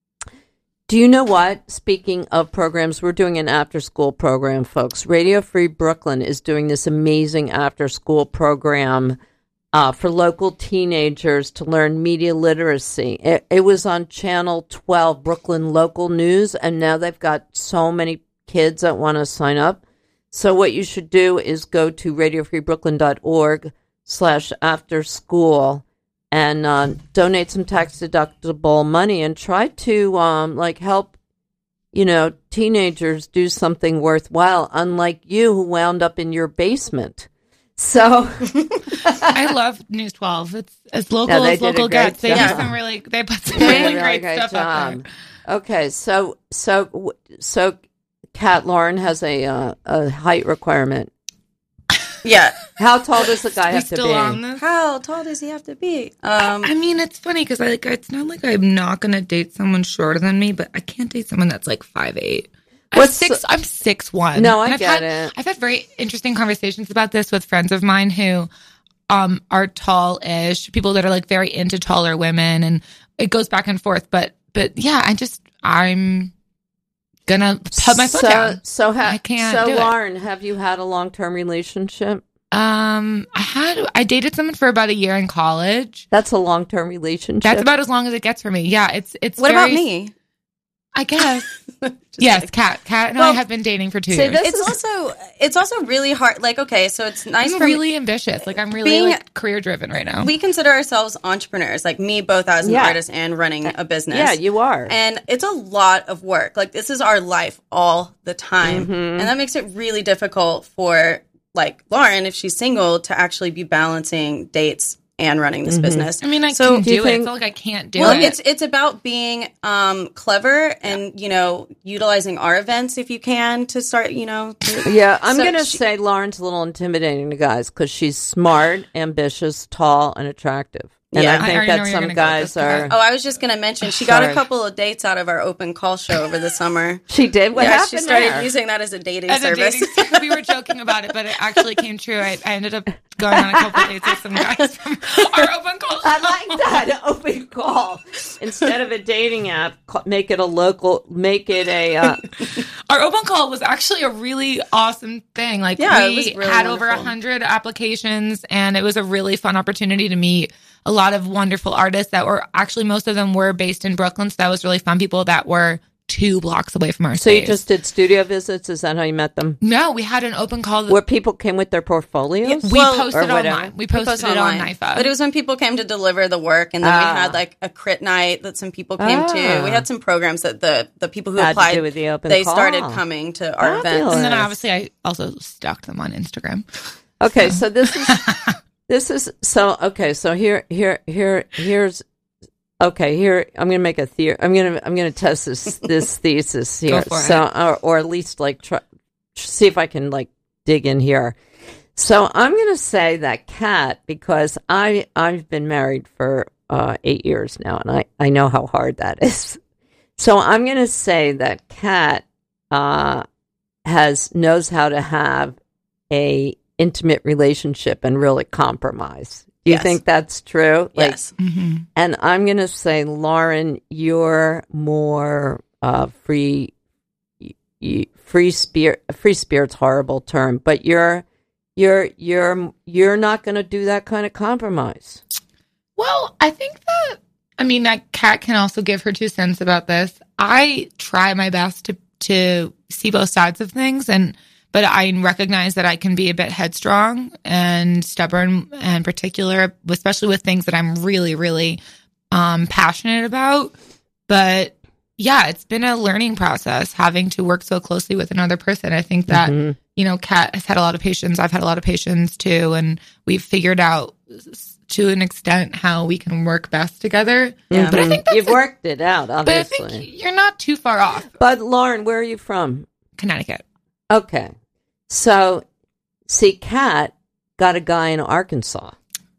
do you know what? Speaking of programs, we're doing an after school program, folks. Radio Free Brooklyn is doing this amazing after school program uh, for local teenagers to learn media literacy. It, it was on Channel twelve, Brooklyn Local News, and now they've got so many kids that want to sign up. So what you should do is go to radio free brooklyn dot org slash after school and uh, donate some tax-deductible money and try to um, like help, you know, teenagers do something worthwhile, unlike you who wound up in your basement. So I love News twelve. It's as local Yeah, they as did a local great gets. They do job. some really, they put some They did a really really great, great stuff out job. there. Okay, so so so Kat, Lauren has a uh, a height requirement. Yeah. How tall does the guy We have to still be? on this? How tall does he have to be? Um, I mean, it's funny because I like. It's not like I'm not going to date someone shorter than me, but I can't date someone that's like five eight. I'm What's six. I'm six one. No, I And I've get had, it. I've had very interesting conversations about this with friends of mine who um are tall-ish, people that are like very into taller women, and it goes back and forth. But but yeah, I just I'm gonna put my foot so, down. So, ha- I can't so do it. Lauren, have you had a long term relationship? Um, I had I dated someone for about a year in college. That's a long term relationship. That's about as long as it gets for me. Yeah, it's it's. what very, about me? I guess. Just Yes, kidding. Kat. Kat and I Well, have been dating for two see, years. this- It's also it's also really hard. Like, okay, so it's nice I'm for really ambitious. Like I'm really Being- like career driven right now. we consider ourselves entrepreneurs, like me both as an Yeah. artist and running a business. Yeah, you are. And it's a lot of work. Like, this is our life all the time. Mm-hmm. And that makes it really difficult for, like, Lauren, if she's single, to actually be balancing dates and running this business. I mean, I So- can Do you do it. think- It's not like I can't do Well, it. it's it's about being um, clever and, you know, utilizing our events if you can to start, you know. To, Yeah, I'm So going to she- say Lauren's a little intimidating to guys because she's smart, ambitious, tall, and attractive. And Yeah. I I think already know that where you're some gonna go with guys this, Kat. are. Oh, I was just going to mention she got Sorry. a couple of dates out of our open call show over the summer. She did? What yeah, happened she started there? using that as a dating As a service. dating, we were joking about it, but it actually came true. I, I ended up going on a couple dates with some guys from our open call. I like that, an open call. Instead of a dating app, ca- make it a local, make it a... Uh, Our open call was actually a really awesome thing. Like Yeah, it we was really had over a wonderful. hundred applications, and it was a really fun opportunity to meet a lot of wonderful artists that were actually, most of them were based in Brooklyn. So that was really fun. People that were two blocks away from our so you space. just did studio visits? Is that how you met them? No, we had an open call. That Where people came with their portfolios? we Well, posted or whatever. online. We posted Post it online. on NIFA. But it was when people came to deliver the work, and then Ah. we had like a crit night that some people came Ah. to. We had some programs that the the people who Had to applied, do with the open they call. started coming to our Fabulous. events. and then Yes. obviously I also stalked them on Instagram. Okay, so this is this is so okay. So here here here here's okay. Here I'm gonna make a theory. I'm gonna I'm gonna test this this thesis here. for it. so or, or at least like try see if I can like dig in here. So I'm gonna say that Kat, because I I've been married for uh, eight years now, and I I know how hard that is. So I'm gonna say that Kat uh, has knows how to have a intimate relationship and really compromise. Do you Yes. think that's true? Like, Yes. Mm-hmm. and I'm going to say, Lauren, you're more uh, free, y- y- free spirit. Free spirit's a horrible term, but you're you're you're you're not going to do that kind of compromise. Well, I think that, I mean, that Kat can also give her two cents about this. I try my best to, to see both sides of things, and but I recognize that I can be a bit headstrong and stubborn and particular, especially with things that I'm really, really um, passionate about. But yeah, it's been a learning process having to work so closely with another person. I think that, Mhm. you know, Kat has had a lot of patience. I've had a lot of patience too. And we've figured out to an extent how we can work best together. Yeah. But I think that's You've a- worked it out, But I think obviously. you're not too far off. But Lauren, where are you from? Connecticut. Okay, so see, Kat got a guy in Arkansas.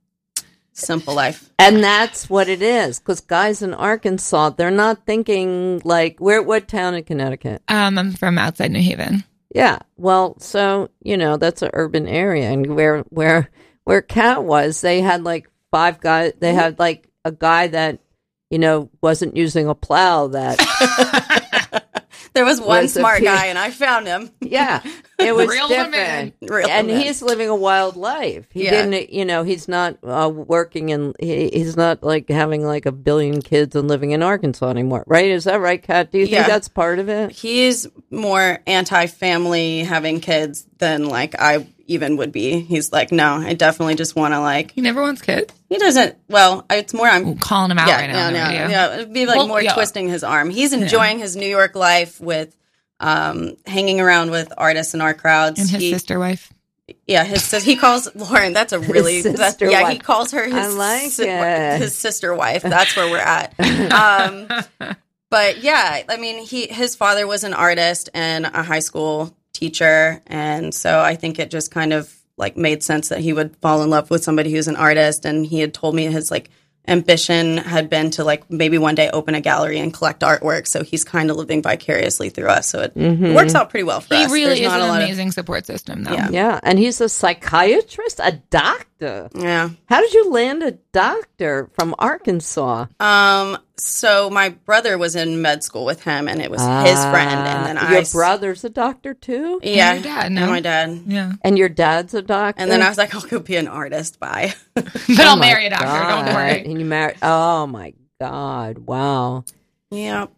Simple life. And that's what it is, because guys in Arkansas, they're not thinking like, where, what town in Connecticut? Um, I'm from outside New Haven. Yeah, well, so, you know, that's an urban area. And where, where, where Kat was, they had like five guys, they had like a guy that, you know, wasn't using a plow that, There was one Was a smart pe- guy, and I found him. yeah. It was Real different. Real and women. he's living a wild life. He Yeah. didn't, you know, he's not uh, working in, he, he's not like having like a billion kids and living in Arkansas anymore, right? Is that right, Kat? Do you think Yeah. that's part of it? He's more anti-family having kids than like I even would be. He's like, no, I definitely just want to like. He never wants kids. He doesn't. Well, it's more. I'm I'm calling him out yeah, right now. yeah, on the yeah, radio. yeah. It'd be like Well, more yeah. twisting his arm. He's enjoying his New York life with um, hanging around with artists and art crowds. And his He- sister wife. Yeah, his sis- he calls Lauren. That's a really His that's, sister yeah. wife. He calls her his I like si- it. his sister wife. That's where we're at. Um, but yeah, I mean, he his father was an artist and a high school teacher, and so I think it just kind of like made sense that he would fall in love with somebody who's an artist. And he had told me his like ambition had been to like maybe one day open a gallery and collect artwork. So he's kind of living vicariously through us. So it, it works out pretty well for He us. really There's is not a an lot amazing support system, though. Yeah. Yeah. And he's a psychiatrist, a doctor. of yeah. How did you land a doctor from Arkansas? Um. So my brother was in med school with him, and it was his friend. And then Ah, I, Your s- brother's a doctor too? yeah, And your dad, and no? my dad. Yeah. And your dad's a doctor? And then I was like, I'll go be an artist. Bye. But Oh I'll my marry a doctor. Don't God. worry. And you married, oh my God. Wow. Yep.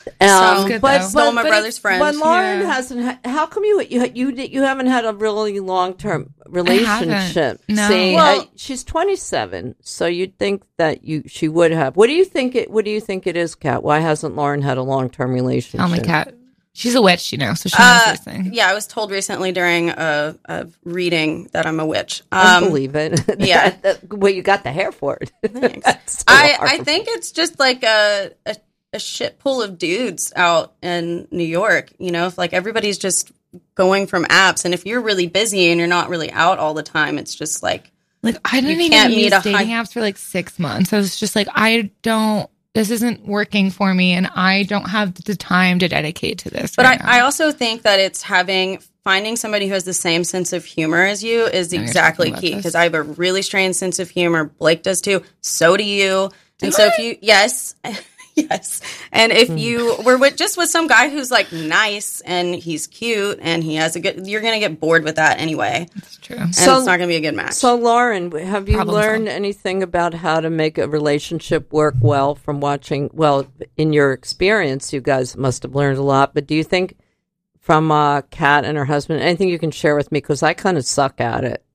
Um, good, but, though. Stole my but brother's it's- friend. But Lauren Yeah. hasn't. Ha- how come you you you you haven't had a really long term relationship? No. See, Well- uh, she's twenty seven, so you'd think that you she would have. What do you think it? What do you think it is, Kat? Why hasn't Lauren had a long term relationship? Tell me, Kat. She's a witch, you know, so she knows Uh, this thing. yeah, I was told recently during a, a reading that I'm a witch. I Um, believe it. yeah. That- that- well, you got the hair for it. That's so I, hard. I think it's just like a, a a shit pool of dudes out in New York. You know, if like everybody's just going from apps, and if you're really busy and you're not really out all the time, it's just like Like, I didn't you even can't use meet a dating high- apps for like six months. I was just like, I don't, this isn't working for me, and I don't have the time to dedicate to this. But right I, I now. also think that it's having finding somebody who has the same sense of humor as you is you're exactly talking about key, this. because I have a really strange sense of humor. Blake does too. So do you. And so if you yes. Yes. And if you were with just with some guy who's like nice and he's cute and he has a good, you're going to get bored with that anyway. It's true. And So- it's not going to be a good match. So, Lauren, have you Problem learned solved. anything about how to make a relationship work well from watching? Well, in your experience, you guys must have learned a lot. But do you think from uh, Kat and her husband, anything you can share with me? Because I kind of suck at it.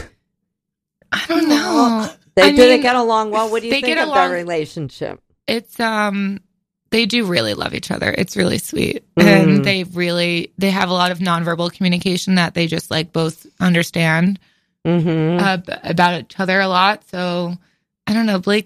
I don't know. They I do they mean, get along well? What do you they think get of along- their relationship? It's, um, they do really love each other. It's really sweet. Mm. And they really, they have a lot of nonverbal communication that they just like both understand Mm-hmm. uh, b- about each other a lot. So I don't know, Blake.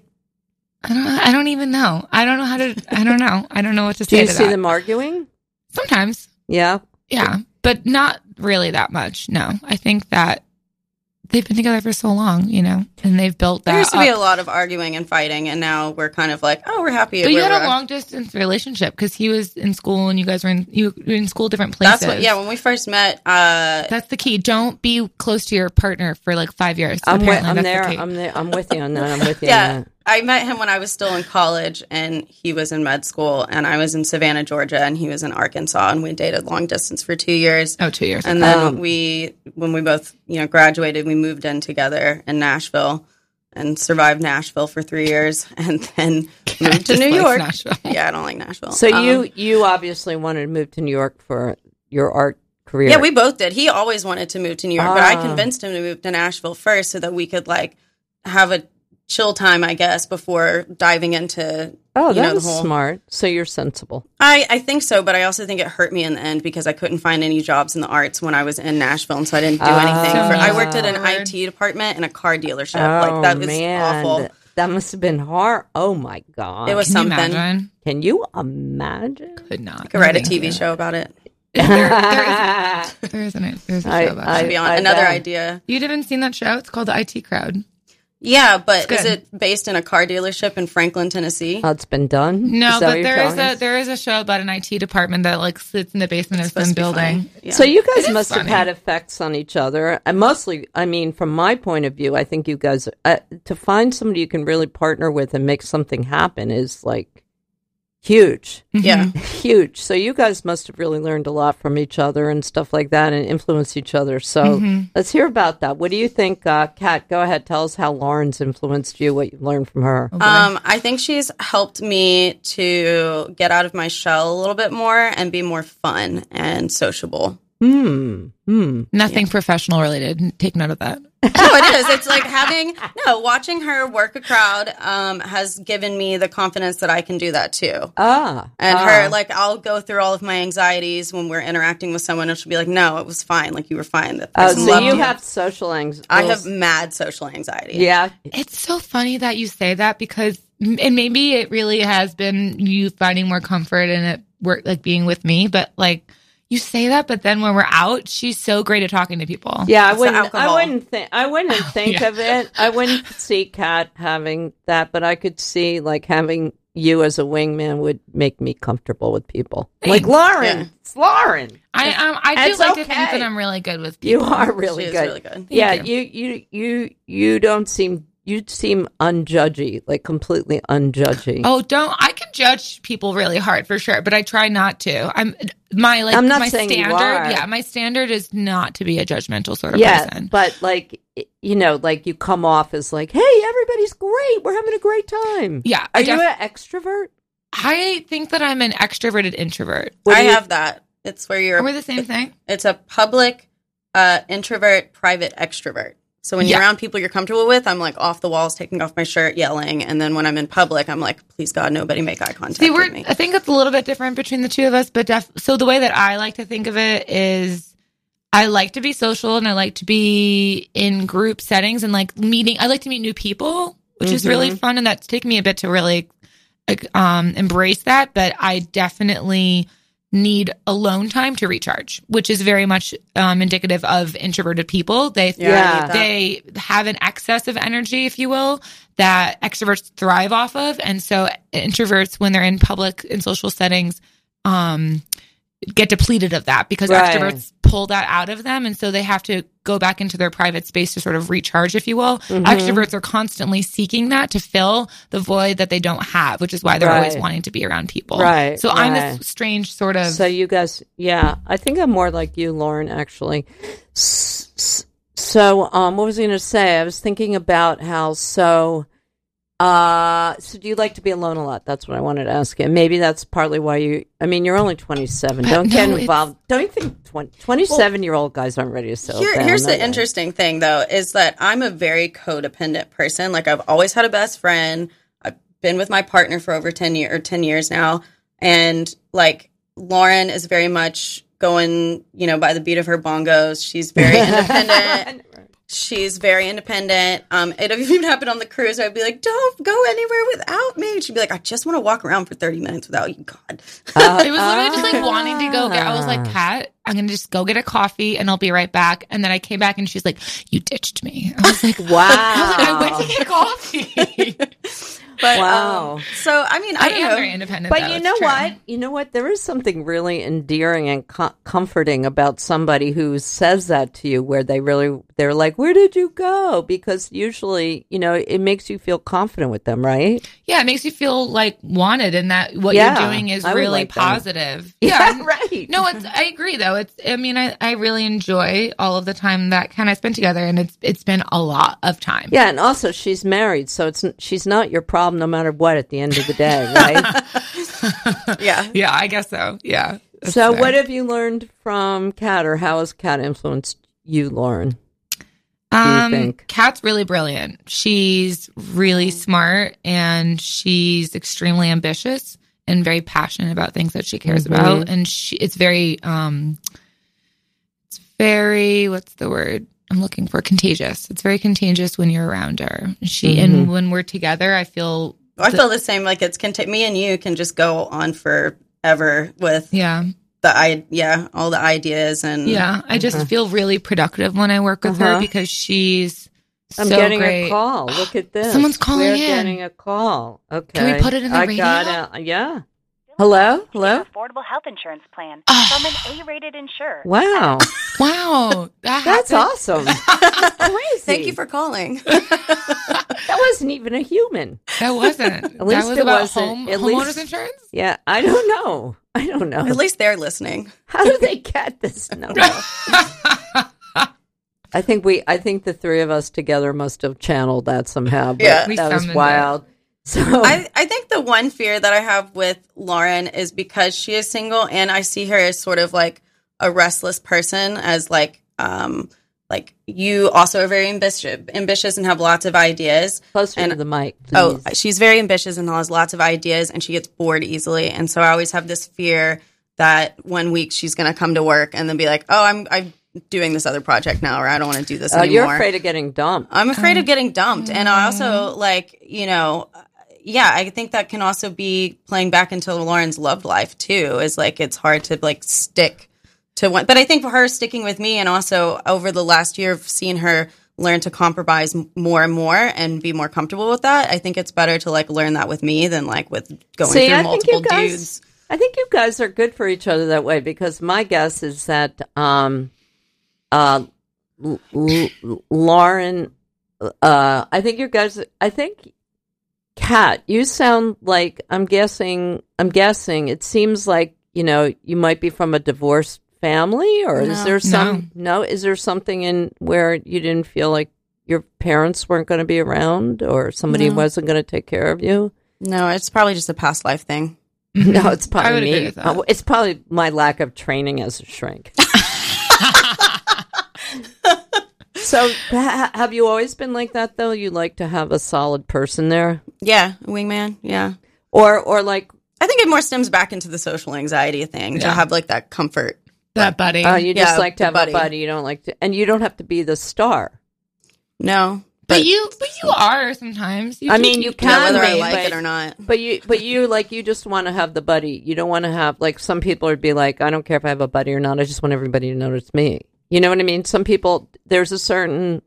I don't. I don't even know. I don't know how to. I don't know. I don't know what to Do say you to see that. them arguing? Sometimes, Yeah. yeah, but not really that much. No, I think that they've been together for so long, you know, and they've built that. there used to be a up. lot of arguing and fighting, and now we're kind of like, oh, we're happy. But at you where had we're a at. long distance relationship because he was in school and you guys were in you were in school different places. That's what. Yeah, when we first met, uh, That's the key. Don't be close to your partner for like five years. I'm, with, Apparently, I'm that's there. the key. I'm there. I'm with you on that. I'm with you yeah, on that. I met him when I was still in college, and he was in med school, and I was in Savannah, Georgia, and he was in Arkansas, and we dated long distance for two years. Oh, two years. And then Um, we, when we both, you know, graduated, we moved in together in Nashville and survived Nashville for three years, and then moved to Just New likes York. Nashville. Yeah, I don't like Nashville. So Um, you you obviously wanted to move to New York for your art career. yeah, we both did. He always wanted to move to New York, but I Ah. convinced him to move to Nashville first so that we could like have a chill time, I guess, before diving into. Oh, you that know, the was whole- smart. So you're sensible. I, I think so, but I also think it hurt me in the end because I couldn't find any jobs in the arts when I was in Nashville, and so I didn't do Oh. anything. For, I worked at an Oh. I T department in a car dealership. Oh like that was man, awful. that must have been hard. Oh my god, It was Can you something. imagine? Can you imagine? Could not. I could write a Thank T V you. show about it. There, there, is, there isn't a, there's a I- show about I- it. To be on I another bet. idea. You haven't seen that show? It's called The I T Crowd. Yeah, but It's is good. it based in a car dealership in Franklin, Tennessee? Oh, it's been done. No, Is that what but you're there is telling a us? there is a show about an I T department that like sits in the basement of Supposed some to be building. funny. Yeah. So you guys It is must have funny. had effects on each other. And mostly, I mean, from my point of view, I think you guys uh, to find somebody you can really partner with and make something happen is like huge. Yeah. Huge. So you guys must have really learned a lot from each other and stuff like that and influenced each other. So Mm-hmm. let's hear about that. What do you think, uh, Kat? Go ahead. Tell us how Lauren's influenced you, what you've learned from her. Um, I think she's helped me to get out of my shell a little bit more and be more fun and sociable. Hmm. Hmm. Nothing professional related. Take note of that. No, it is. It's like having, no, watching her work a crowd um, has given me the confidence that I can do that too. Ah. And ah. her, like, I'll go through all of my anxieties when we're interacting with someone, and she'll be like, no, it was fine. Like, you were fine. The Oh, person so loved you have social anxiety. I have mad social anxiety. Yeah. It's so funny that you say that because, and maybe it really has been you finding more comfort in it, work like being with me, but like you say that, but then when we're out, she's so great at talking to people. Yeah, I It's the wouldn't. I alcohol. wouldn't think. I wouldn't think yeah. of it. I wouldn't see Kat having that, but I could see like having you as a wingman would make me comfortable with people. Like Thanks. Lauren, Yeah. it's Lauren. I um, I do It's like okay. to think that I'm really good with You people. are really She is good. really good. yeah, you. you. you you you don't seem. You seem unjudgy, like completely unjudgy. Oh, don't! I can judge people really hard for sure, but I try not to. I'm my like I'm not my saying you standard. are. Yeah, my standard is not to be a judgmental sort of yeah, person. but like you know, like you come off as like, hey, everybody's great. We're having a great time. Yeah, Are I, you def- an extrovert? I think that I'm an extroverted introvert. What I do you- have that. It's where you're, Are we the same thing? it's a public uh, introvert, private extrovert. So when Yeah. you're around people you're comfortable with, I'm like off the walls, taking off my shirt, yelling. And then when I'm in public, I'm like, please God, nobody make eye contact See, with we're, me. I think it's a little bit different between the two of us, but def- so the way that I like to think of it is I like to be social and I like to be in group settings and like meeting. I like to meet new people, which is really fun. And that's taken me a bit to really like, um, embrace that. But I definitely need alone time to recharge, which is very much um, indicative of introverted people. They Yeah, I Yeah. need that. they have an excess of energy, if you will, that extroverts thrive off of. And so introverts, when they're in public and social settings, um, get depleted of that because Right. extroverts pull that out of them. And so they have to go back into their private space to sort of recharge, if you will. Mm-hmm. Extroverts are constantly seeking that to fill the void that they don't have, which is why they're always Right. wanting to be around people. Right, So I'm right. this strange sort of. So you guys, yeah, I think I'm more like you, Lauren, actually. S- s- So, um, what was I going to say? I was thinking about how, so, uh, so do you like to be alone a lot? That's what I wanted to ask you. Maybe that's partly why you, I mean, you're only twenty-seven. Uh, Don't get no, it's- involved. Don't you think twenty, twenty-seven year old guys aren't ready to settle Here, down? here's are the they? interesting thing, though, is that I'm a very codependent person. Like, I've always had a best friend. I've been with my partner for over ten year or ten years now. And, like, Lauren is very much going, you know, by the beat of her bongos. She's very independent. She's very independent. Um, it even happened on the cruise. I'd be like, don't go anywhere without me. And she'd be like, I just want to walk around for thirty minutes without you. God. Uh, It was literally just like wanting to go get, I was like, ah. Kat, I'm going to just go get a coffee and I'll be right back. And then I came back and she's like, you ditched me. I was like, Wow. I was like, I went to get coffee. But, Wow. um, so, I mean, I, I don't am know. very independent. But though, you it's know true. what? You know what? There is something really endearing and co- comforting about somebody who says that to you, where they really, they're like, where did you go? Because usually, you know, it makes you feel confident with them, right? Yeah, it makes you feel like wanted and that what Yeah, you're doing is I would really like that. positive. Yeah, right. No, it's, I agree though. It's, I mean, I, I really enjoy all of the time that Ken and I spent together and it's, it's been a lot of time. Yeah, and also she's married, so it's she's not your problem no matter what at the end of the day, right? Yeah. Yeah, I guess so. Yeah. That's So fair. what have you learned from Kat, or how has Kat influenced you, Lauren? do you Um, think? Kat's really brilliant. She's really smart and she's extremely ambitious and very passionate about things that she cares Mhm. about. And she, it's very, um, it's very, what's the word I'm looking for? Contagious. It's very contagious when you're around her. She, Mhm. and when we're together, I feel, I feel the same. Like, it's conti- me and you can just go on forever with yeah, the I yeah all the ideas and yeah. I just feel really productive when I work with Uh-huh. her because she's I'm so getting great. a call. Look at this. Someone's calling We're in. getting a call. Okay. Can we put it in the I radio? Gotta, yeah. Hello? Hello? Affordable health insurance plan Oh. from an A-rated insurer. Wow. Wow. That That's happened. awesome. That's crazy. Thank you for calling. That wasn't even a human. That wasn't. At that least was it about wasn't. home, At homeowners least- insurance? Yeah, I don't know. I don't know. At least they're listening. How do they get this number? I think we. I think the three of us together must have channeled that somehow. But Yeah. We that was summoned wild. So I, I think the one fear that I have with Lauren is because she is single and I see her as sort of like a restless person, as like um like you also are very ambitious ambitious and have lots of ideas. closer and- to the mic. Oh, please. she's very ambitious and has lots of ideas and she gets bored easily. And so I always have this fear that one week she's going to come to work and then be like, "Oh, I'm I'm doing this other project now," or "I don't want to do this Oh, anymore." you're afraid of getting dumped. I'm afraid of getting dumped. And I also like, you know, yeah, I think that can also be playing back into Lauren's love life too, is like it's hard to like stick to one. But I think for her sticking with me and also over the last year of seeing her learn to compromise m- more and more and be more comfortable with that, I think it's better to like learn that with me than like with going See, through I think multiple you guys, dudes. I think you guys are good for each other that way because my guess is that um, uh, L- L- Lauren, uh, I think you guys, I think, Kat, you sound like, I'm guessing, I'm guessing, it seems like, you know, you might be from a divorced family, or is No. there some, no. no, is there something in where you didn't feel like your parents weren't going to be around or somebody No. wasn't going to take care of you? No, it's probably just a past life thing. No, it's I probably would agree me. with that. Uh, It's probably my lack of training as a shrink. So, ha- have you always been like that, though? You like to have a solid person there, Yeah, wingman. Yeah. or or like, I think it more stems back into the social anxiety thing to Yeah. have like that comfort. That buddy. oh, you just Yeah, like to the have buddy. a buddy. You don't like to, and you don't have to be the star. No. but you but you are sometimes. You I do mean, keep- you Yeah, can whether I be, like but- it or not. But you, but you like you just want to have the buddy. You don't want to have like some people would be like, I don't care if I have a buddy or not. I just want everybody to know it's me. You know what I mean? Some people, there's a certain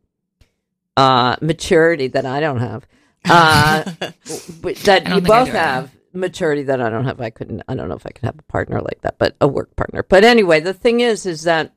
uh, maturity that I don't have. Uh, but that I don't you think I both do either. have maturity that I don't have. I couldn't. I don't know if I could have a partner like that, but a work partner. But anyway, the thing is, is that,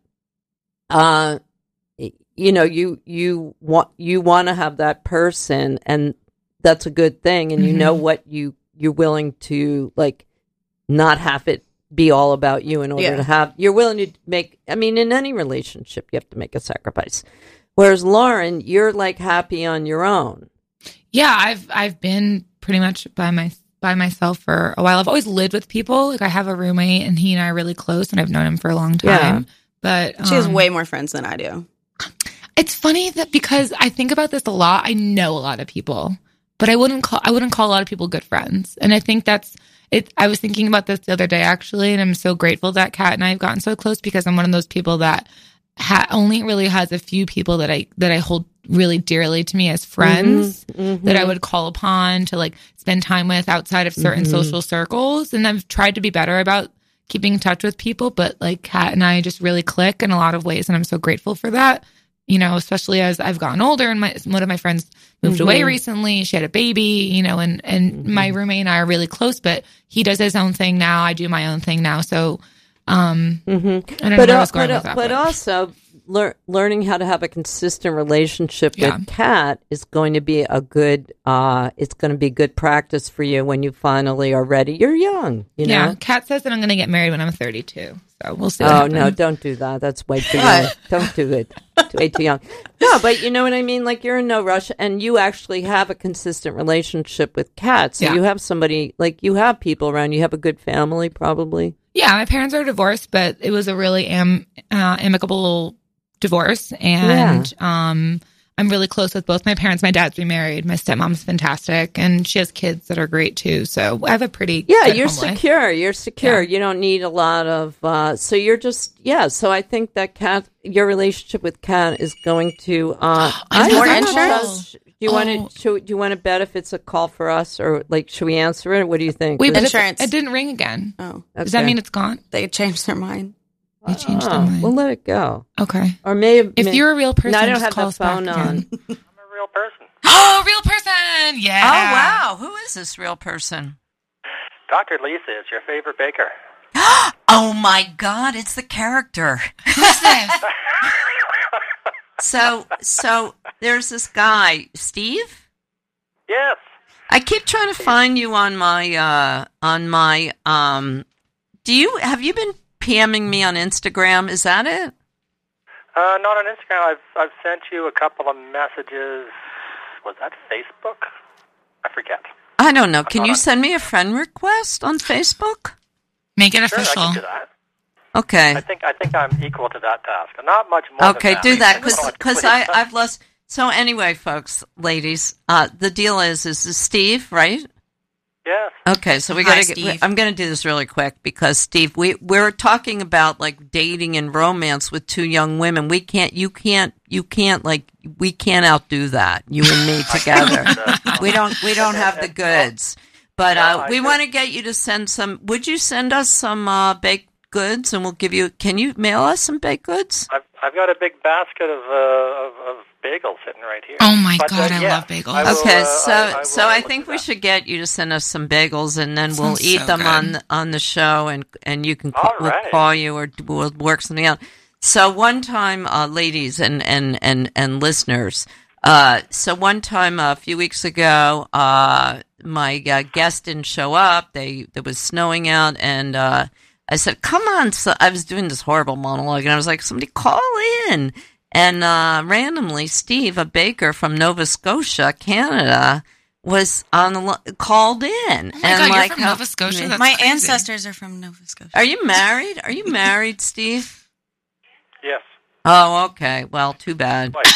uh, y- you know, you you want you want to have that person, and that's a good thing, and you know Mhm. what you you're willing to like not have it be all about you in order Yeah. to have. You're willing to make. I mean, in any relationship, you have to make a sacrifice. Whereas Lauren, you're like happy on your own. Yeah, I've I've been pretty much by my by myself for a while. I've always lived with people. Like I have a roommate, and he and I are really close, and I've known him for a long Yeah. time. But She has um, way more friends than I do. It's funny that because I think about this a lot. I know a lot of people, but I wouldn't call I wouldn't call a lot of people good friends. And I think that's it. I was thinking about this the other day actually, and I'm so grateful that Kat and I have gotten so close because I'm one of those people that ha- only really has a few people that I that I hold really dearly to me as friends Mhm, that I mhm. would call upon to like spend time with outside of certain Mhm. social circles. And I've tried to be better about keeping in touch with people, but like Kat and I just really click in a lot of ways. And I'm so grateful for that, you know, especially as I've gotten older and my, one of my friends moved Mhm. away recently. She had a baby, you know, and, and my roommate and I are really close, but he does his own thing now. I do my own thing now. So, um, Mm-hmm. I don't But, know where I uh, was going but, with that. but also, lear- learning how to have a consistent relationship Yeah. with Kat is going to be a good. Uh, it's going to be good practice for you when you finally are ready. You're young, you know. yeah, Kat says that I'm going to get married when I'm thirty-two. So we'll see. what Oh happens. no! Don't do that. That's way too young. What? Don't do it. Way too young. No, but you know what I mean. Like you're in no rush, and you actually have a consistent relationship with Kat. So Yeah. you have somebody like you have people around. You have a good family, probably. Yeah, my parents are divorced, but it was a really am, uh, amicable divorce. And um, I'm really close with both my parents. My dad's remarried. My stepmom's fantastic. And she has kids that are great too. So I have a pretty Yeah, good you're home life. secure. You're secure. Yeah. You don't need a lot of. Uh, so you're just yeah. So I think that Kat, your relationship with Kat is going to. Uh, I I more don't know. insurance? Do you want Oh. to? Should, do you want to bet if it's a call for us or like should we answer it? What do you think? Wait, but Insurance. It, it didn't ring again. Oh, Does that Okay. mean it's gone? they changed their mind. They changed Oh, their mind. We'll let it go. Okay. Or maybe If may- you're a real person, No, I don't just have call the us back phone again. on. I'm a real person. Oh, real person. Yeah. Who is this real person? Doctor Lisa is your favorite baker. Oh my God, it's the character. Who's this? So, so there's this guy, Steve? Yes. I keep trying to find you on my, uh, on my, um, do you, have you been PMing me on Instagram? Is that it? Uh, not on Instagram. I've I've sent you a couple of messages. Was that Facebook? I forget. I don't know. Can you on. send me a friend request on Facebook? Make it Sure, official. I can do that. Okay. I think I think I'm equal to that task. Not much more. Okay, than do that because because I I've lost. So anyway, folks, ladies, uh, the deal is is this Steve, right? Yes. Okay, so we Hi, got to. Steve. I'm going to do this really quick because Steve, we we're talking about like dating and romance with two young women. We can't. You can't. You can't like. We can't outdo that. You and me together. we don't. We don't have the goods. But uh, we want to get you to send some. Would you send us some uh, baked goods, and we'll give you. Can you mail us some baked goods? I've I've got a big basket of uh, of, of bagels sitting right here. Oh my But, God, uh, I yeah, love bagels. I will, Okay, uh, so I, I so will I look think at we that. should get you to send us some bagels, and then we'll Sounds eat so them good. on on the show, and and you can call, All we'll right. call you or we'll work something out. So one time, uh, ladies and and and and listeners, uh, so one time uh, a few weeks ago, uh, my uh, guest didn't show up. They it was snowing out, and uh, I said, "Come on!" So I was doing this horrible monologue, and I was like, "Somebody call in." And uh, randomly, Steve, a baker from Nova Scotia, Canada, was on the lo- called in. Oh my and God, you're like from how- Nova Scotia? That's My crazy. ancestors are from Nova Scotia. Are you married? Are you married, Steve? Yes. Oh, okay. Well, too bad. Wait.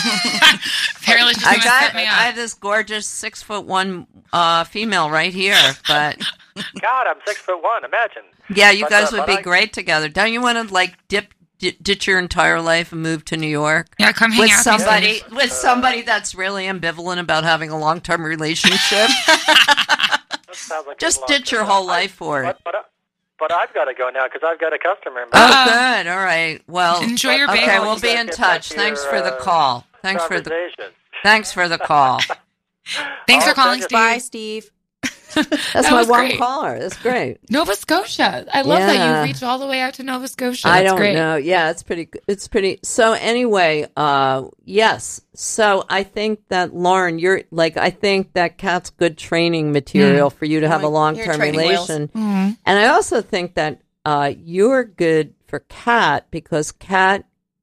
Apparently she's I going to got set me I up. have this gorgeous six foot one uh, female right here, but God, I'm six foot one. Imagine. yeah, you But, guys uh, would but be I- great together. Don't you want to like dip, di- ditch your entire life and move to New York? Yeah, come hang With out with me, somebody, Steve. with somebody that's really ambivalent about having a long term relationship. That sounds like a Just long ditch your time. whole I- life for it. But, but, uh, but I've got to go now because I've got a customer. in Oh, Uh, good. All right. Well, Enjoy your okay. bagels. We'll be in Get touch. back to Thanks your, for the uh, call. Thanks for the conversation. thanks for the call. Thanks I'll for calling, send Steve. you- Bye, Steve. That's That my was one great. caller. That's great. Nova Scotia. I love that Yeah. you reached all the way out to Nova Scotia. I That's don't great. know. Yeah, it's pretty. It's pretty. So anyway, uh, yes. So I think that Lauren, you're like, I think that Kat's good training material for you to have a Like, long you're term training wheels. relation. Mhm. And I also think that uh, you're good for Kat because Kat,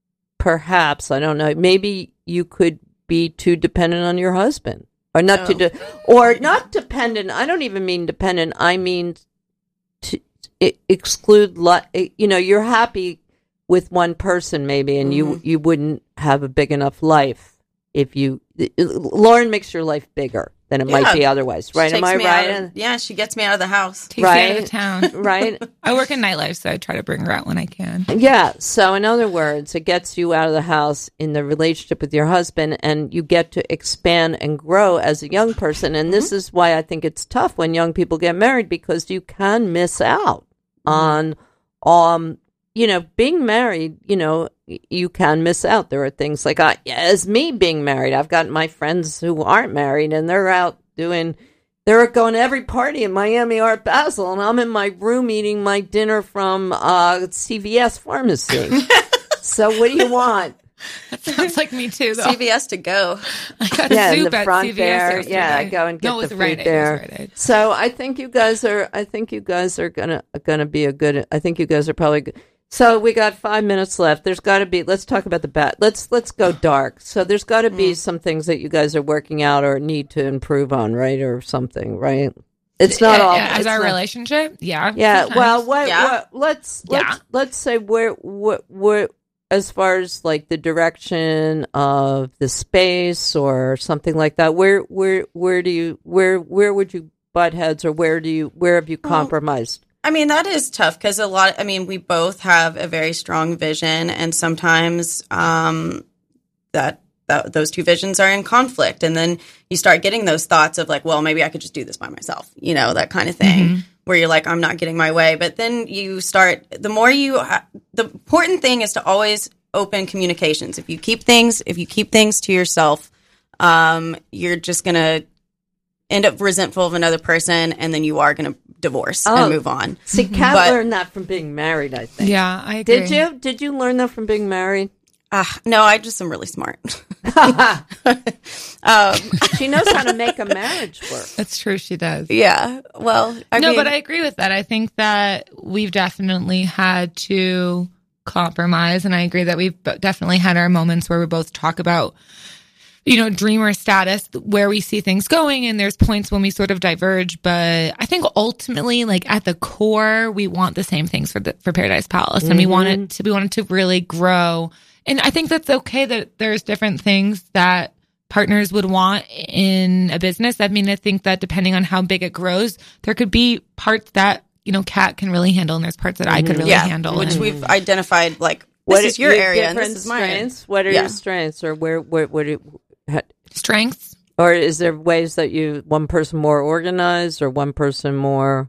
perhaps I don't know, maybe you could be too dependent on your husband, or not Oh. to, de- or not dependent. I don't even mean dependent. I mean to I- exclude. Li- you know, you're happy with one person maybe, and you you wouldn't have a big enough life if you. Lauren makes your life bigger than it might Yeah. be otherwise, right? She Am takes I me right? out of- yeah, she gets me out of the house. Takes me out Right. of town. Right. I work in nightlife, so I try to bring her out when I can. Yeah. So, in other words, it gets you out of the house in the relationship with your husband, and you get to expand and grow as a young person. And this is why I think it's tough when young people get married because you can miss out on, um, you know, being married. You know, y- you can miss out. There are things like, I, as me being married, I've got my friends who aren't married, and they're out doing. They're going to every party in Miami Art Basel, and I'm in my room eating my dinner from uh, C V S Pharmacy. So what do you want? That sounds like me too, though. C V S to go. I got Yeah, in soup the at front C V S there. yesterday. Yeah, I go and get no, it was the Rite food Aid. It was there. Rite Aid. So I think you guys are. I think you guys are gonna gonna be a good. I think you guys are probably good. So we got five minutes left. There's got to be. Let's talk about the bat. Let's let's go dark. So there's got to be some things that you guys are working out or need to improve on, right, or something, right? It's not Yeah, all. yeah, as it's our not- relationship. Yeah. Yeah. sometimes. Well, what, Yeah. what? Let's let's Yeah. let's say where what what as far as like the direction of the space or something like that. Where where where do you where where would you butt heads or where do you where have you Well, compromised? I mean, that is tough because a lot, I mean, we both have a very strong vision, and sometimes um, that, that those two visions are in conflict. And then you start getting those thoughts of like, well, maybe I could just do this by myself, you know, that kind of thing, Mm-hmm. where you're like, I'm not getting my way. But then you start, the more you, ha- the important thing is to always open communications. If you keep things, if you keep things to yourself, um, you're just going to end up resentful of another person, and then you are going to divorce Oh. and move on. See, Kat But- learned that from being married, I think. Yeah, I agree. Did you? Did you learn that from being married? Uh, no, I just am really smart. She knows how to make a marriage work. That's true. She does. Yeah. Well, I no, mean, but I agree with that. I think that we've definitely had to compromise, and I agree that we've b- definitely had our moments where we both talk about, you know, dreamer status, where we see things going, and there's points when we sort of diverge. But I think ultimately, like at the core, we want the same things for the for Paradise Palace, and we want it to we want it to really grow. And I think that's okay that there's different things that partners would want in a business. I mean, I think that depending on how big it grows, there could be parts that, you know, Kat can really handle, and there's parts that I could really yeah, handle. which and- we've identified. Like, this What is are your your area, and different this is mine. strengths? What are Yeah. your strengths, or where, where, what, do- ha- strengths. or is there ways that you one person more organized, or one person more?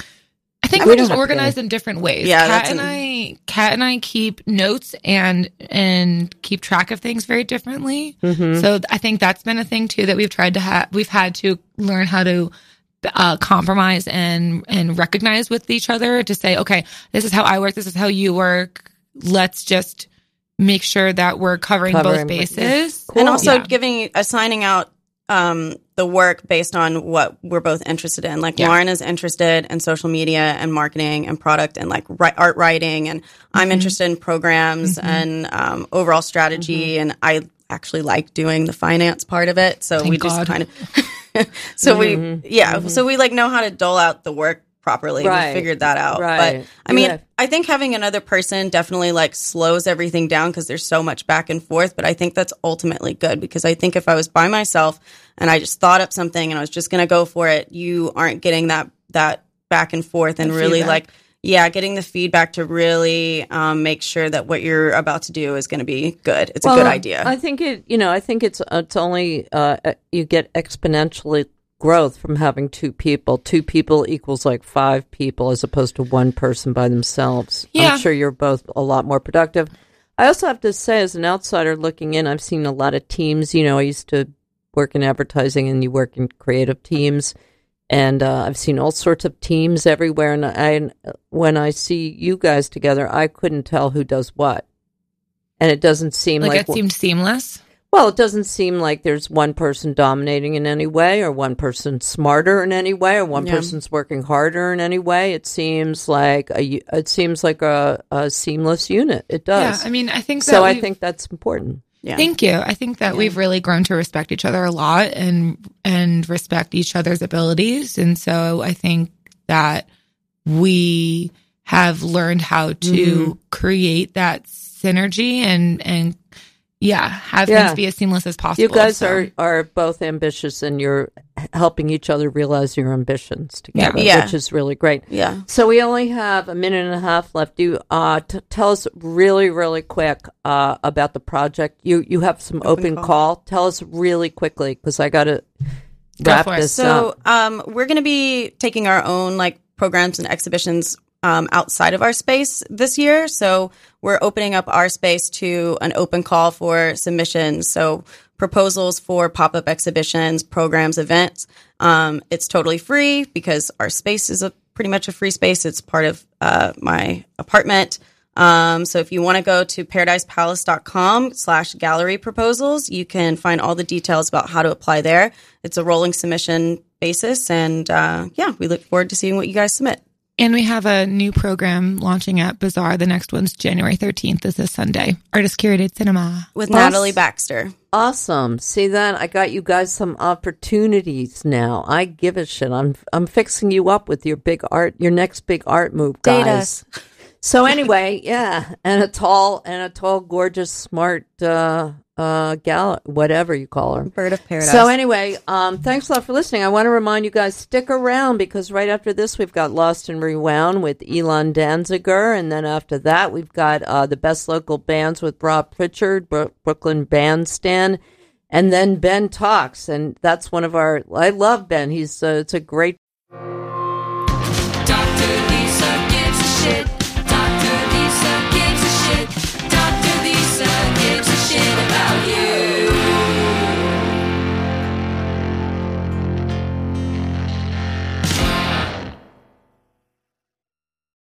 I think We we're don't just have to organized get in different ways. Yeah, Kat that's and an- I, Kat and I keep notes and and keep track of things very differently. Mm-hmm. So I think that's been a thing too that we've tried to have. We've had to learn how to uh, compromise and and recognize with each other to say, okay, this is how I work. This is how you work. Let's just make sure that we're covering, Covering both both- bases. And also Yeah. giving, assigning out um, the work based on what we're both interested in. Like Yeah. Lauren is interested in social media and marketing and product and like ri- art writing, and I'm Mm-hmm. interested in programs and um, overall strategy. And I actually like doing the finance part of it. So Thank we just God. kind of, so we, yeah, so we like know how to dole out the work properly. Right. We figured that out. Right. But I mean, Yeah. I think having another person definitely like slows everything down because there's so much back and forth. But I think that's ultimately good, because I think if I was by myself and I just thought up something and I was just going to go for it, you aren't getting that that back and forth and The really feedback. like, yeah, getting the feedback to really um, make sure that what you're about to do is going to be good. It's a good idea. I think it. You know, I think it's it's only uh, you get exponentially growth from having two people. Two people equals like five people as opposed to one person by themselves. Yeah. I'm sure you're both a lot more productive. I also have to say, as an outsider looking in, I've seen a lot of teams. You know, I used to work in advertising, and you work in creative teams, and uh, I've seen all sorts of teams everywhere. And I, when I see you guys together, I couldn't tell who does what, and it doesn't seem Like, like, it seemed seamless. well, it doesn't seem like there's one person dominating in any way, or one person smarter in any way, or one Yeah. person's working harder in any way. It seems like a it seems like a, a seamless unit. It does. Yeah, I mean, I think that so. I we've- think that's important. yeah. Thank you. I think that we've really grown to respect each other a lot and and respect each other's abilities. And so I think that we have learned how to Mm-hmm. create that synergy and and yeah, have Yeah. things be as seamless as possible. You guys So- are, are both ambitious, and you're helping each other realize your ambitions together, Yeah. which is really great. Yeah. So we only have a minute and a half left. Do uh, t- tell us really, really quick uh, about the project. You you have some open, call. call. Tell us really quickly, because I got to Go wrap for it. this So up. um, we're going to be taking our own like programs and exhibitions um, outside of our space this year. So we're opening up our space to an open call for submissions. So proposals for pop-up exhibitions, programs, events. Um, it's totally free because our space is a pretty much a free space. It's part of uh, my apartment. Um, so if you want to go to paradisepalace.com slash gallery proposals, you can find all the details about how to apply there. It's a rolling submission basis. And uh, yeah, we look forward to seeing what you guys submit. And we have a new program launching at Bazaar. The next one's January thirteenth. This is Sunday. Artist Curated Cinema. With Awesome. Natalie Baxter. Awesome. See that? I got you guys some opportunities now. I give a shit. I'm I'm fixing you up with your big art, your next big art move, Date guys. So anyway, yeah, and a tall and a tall, gorgeous, smart uh uh gal, whatever you call her. Bird of Paradise. So anyway, um, thanks a lot for listening. I want to remind you guys, stick around, because right after this, we've got Lost and Rewound with Elon Danziger. And then after that, we've got uh, the best local bands with Rob Pritchard, Bro- Brooklyn Bandstand. And then Ben Talks. And that's one of our, I love Ben. He's, uh, it's a great. Doctor Lisa gives a shit. Doctor Lisa gives a shit. Doctor Lisa gives a shit.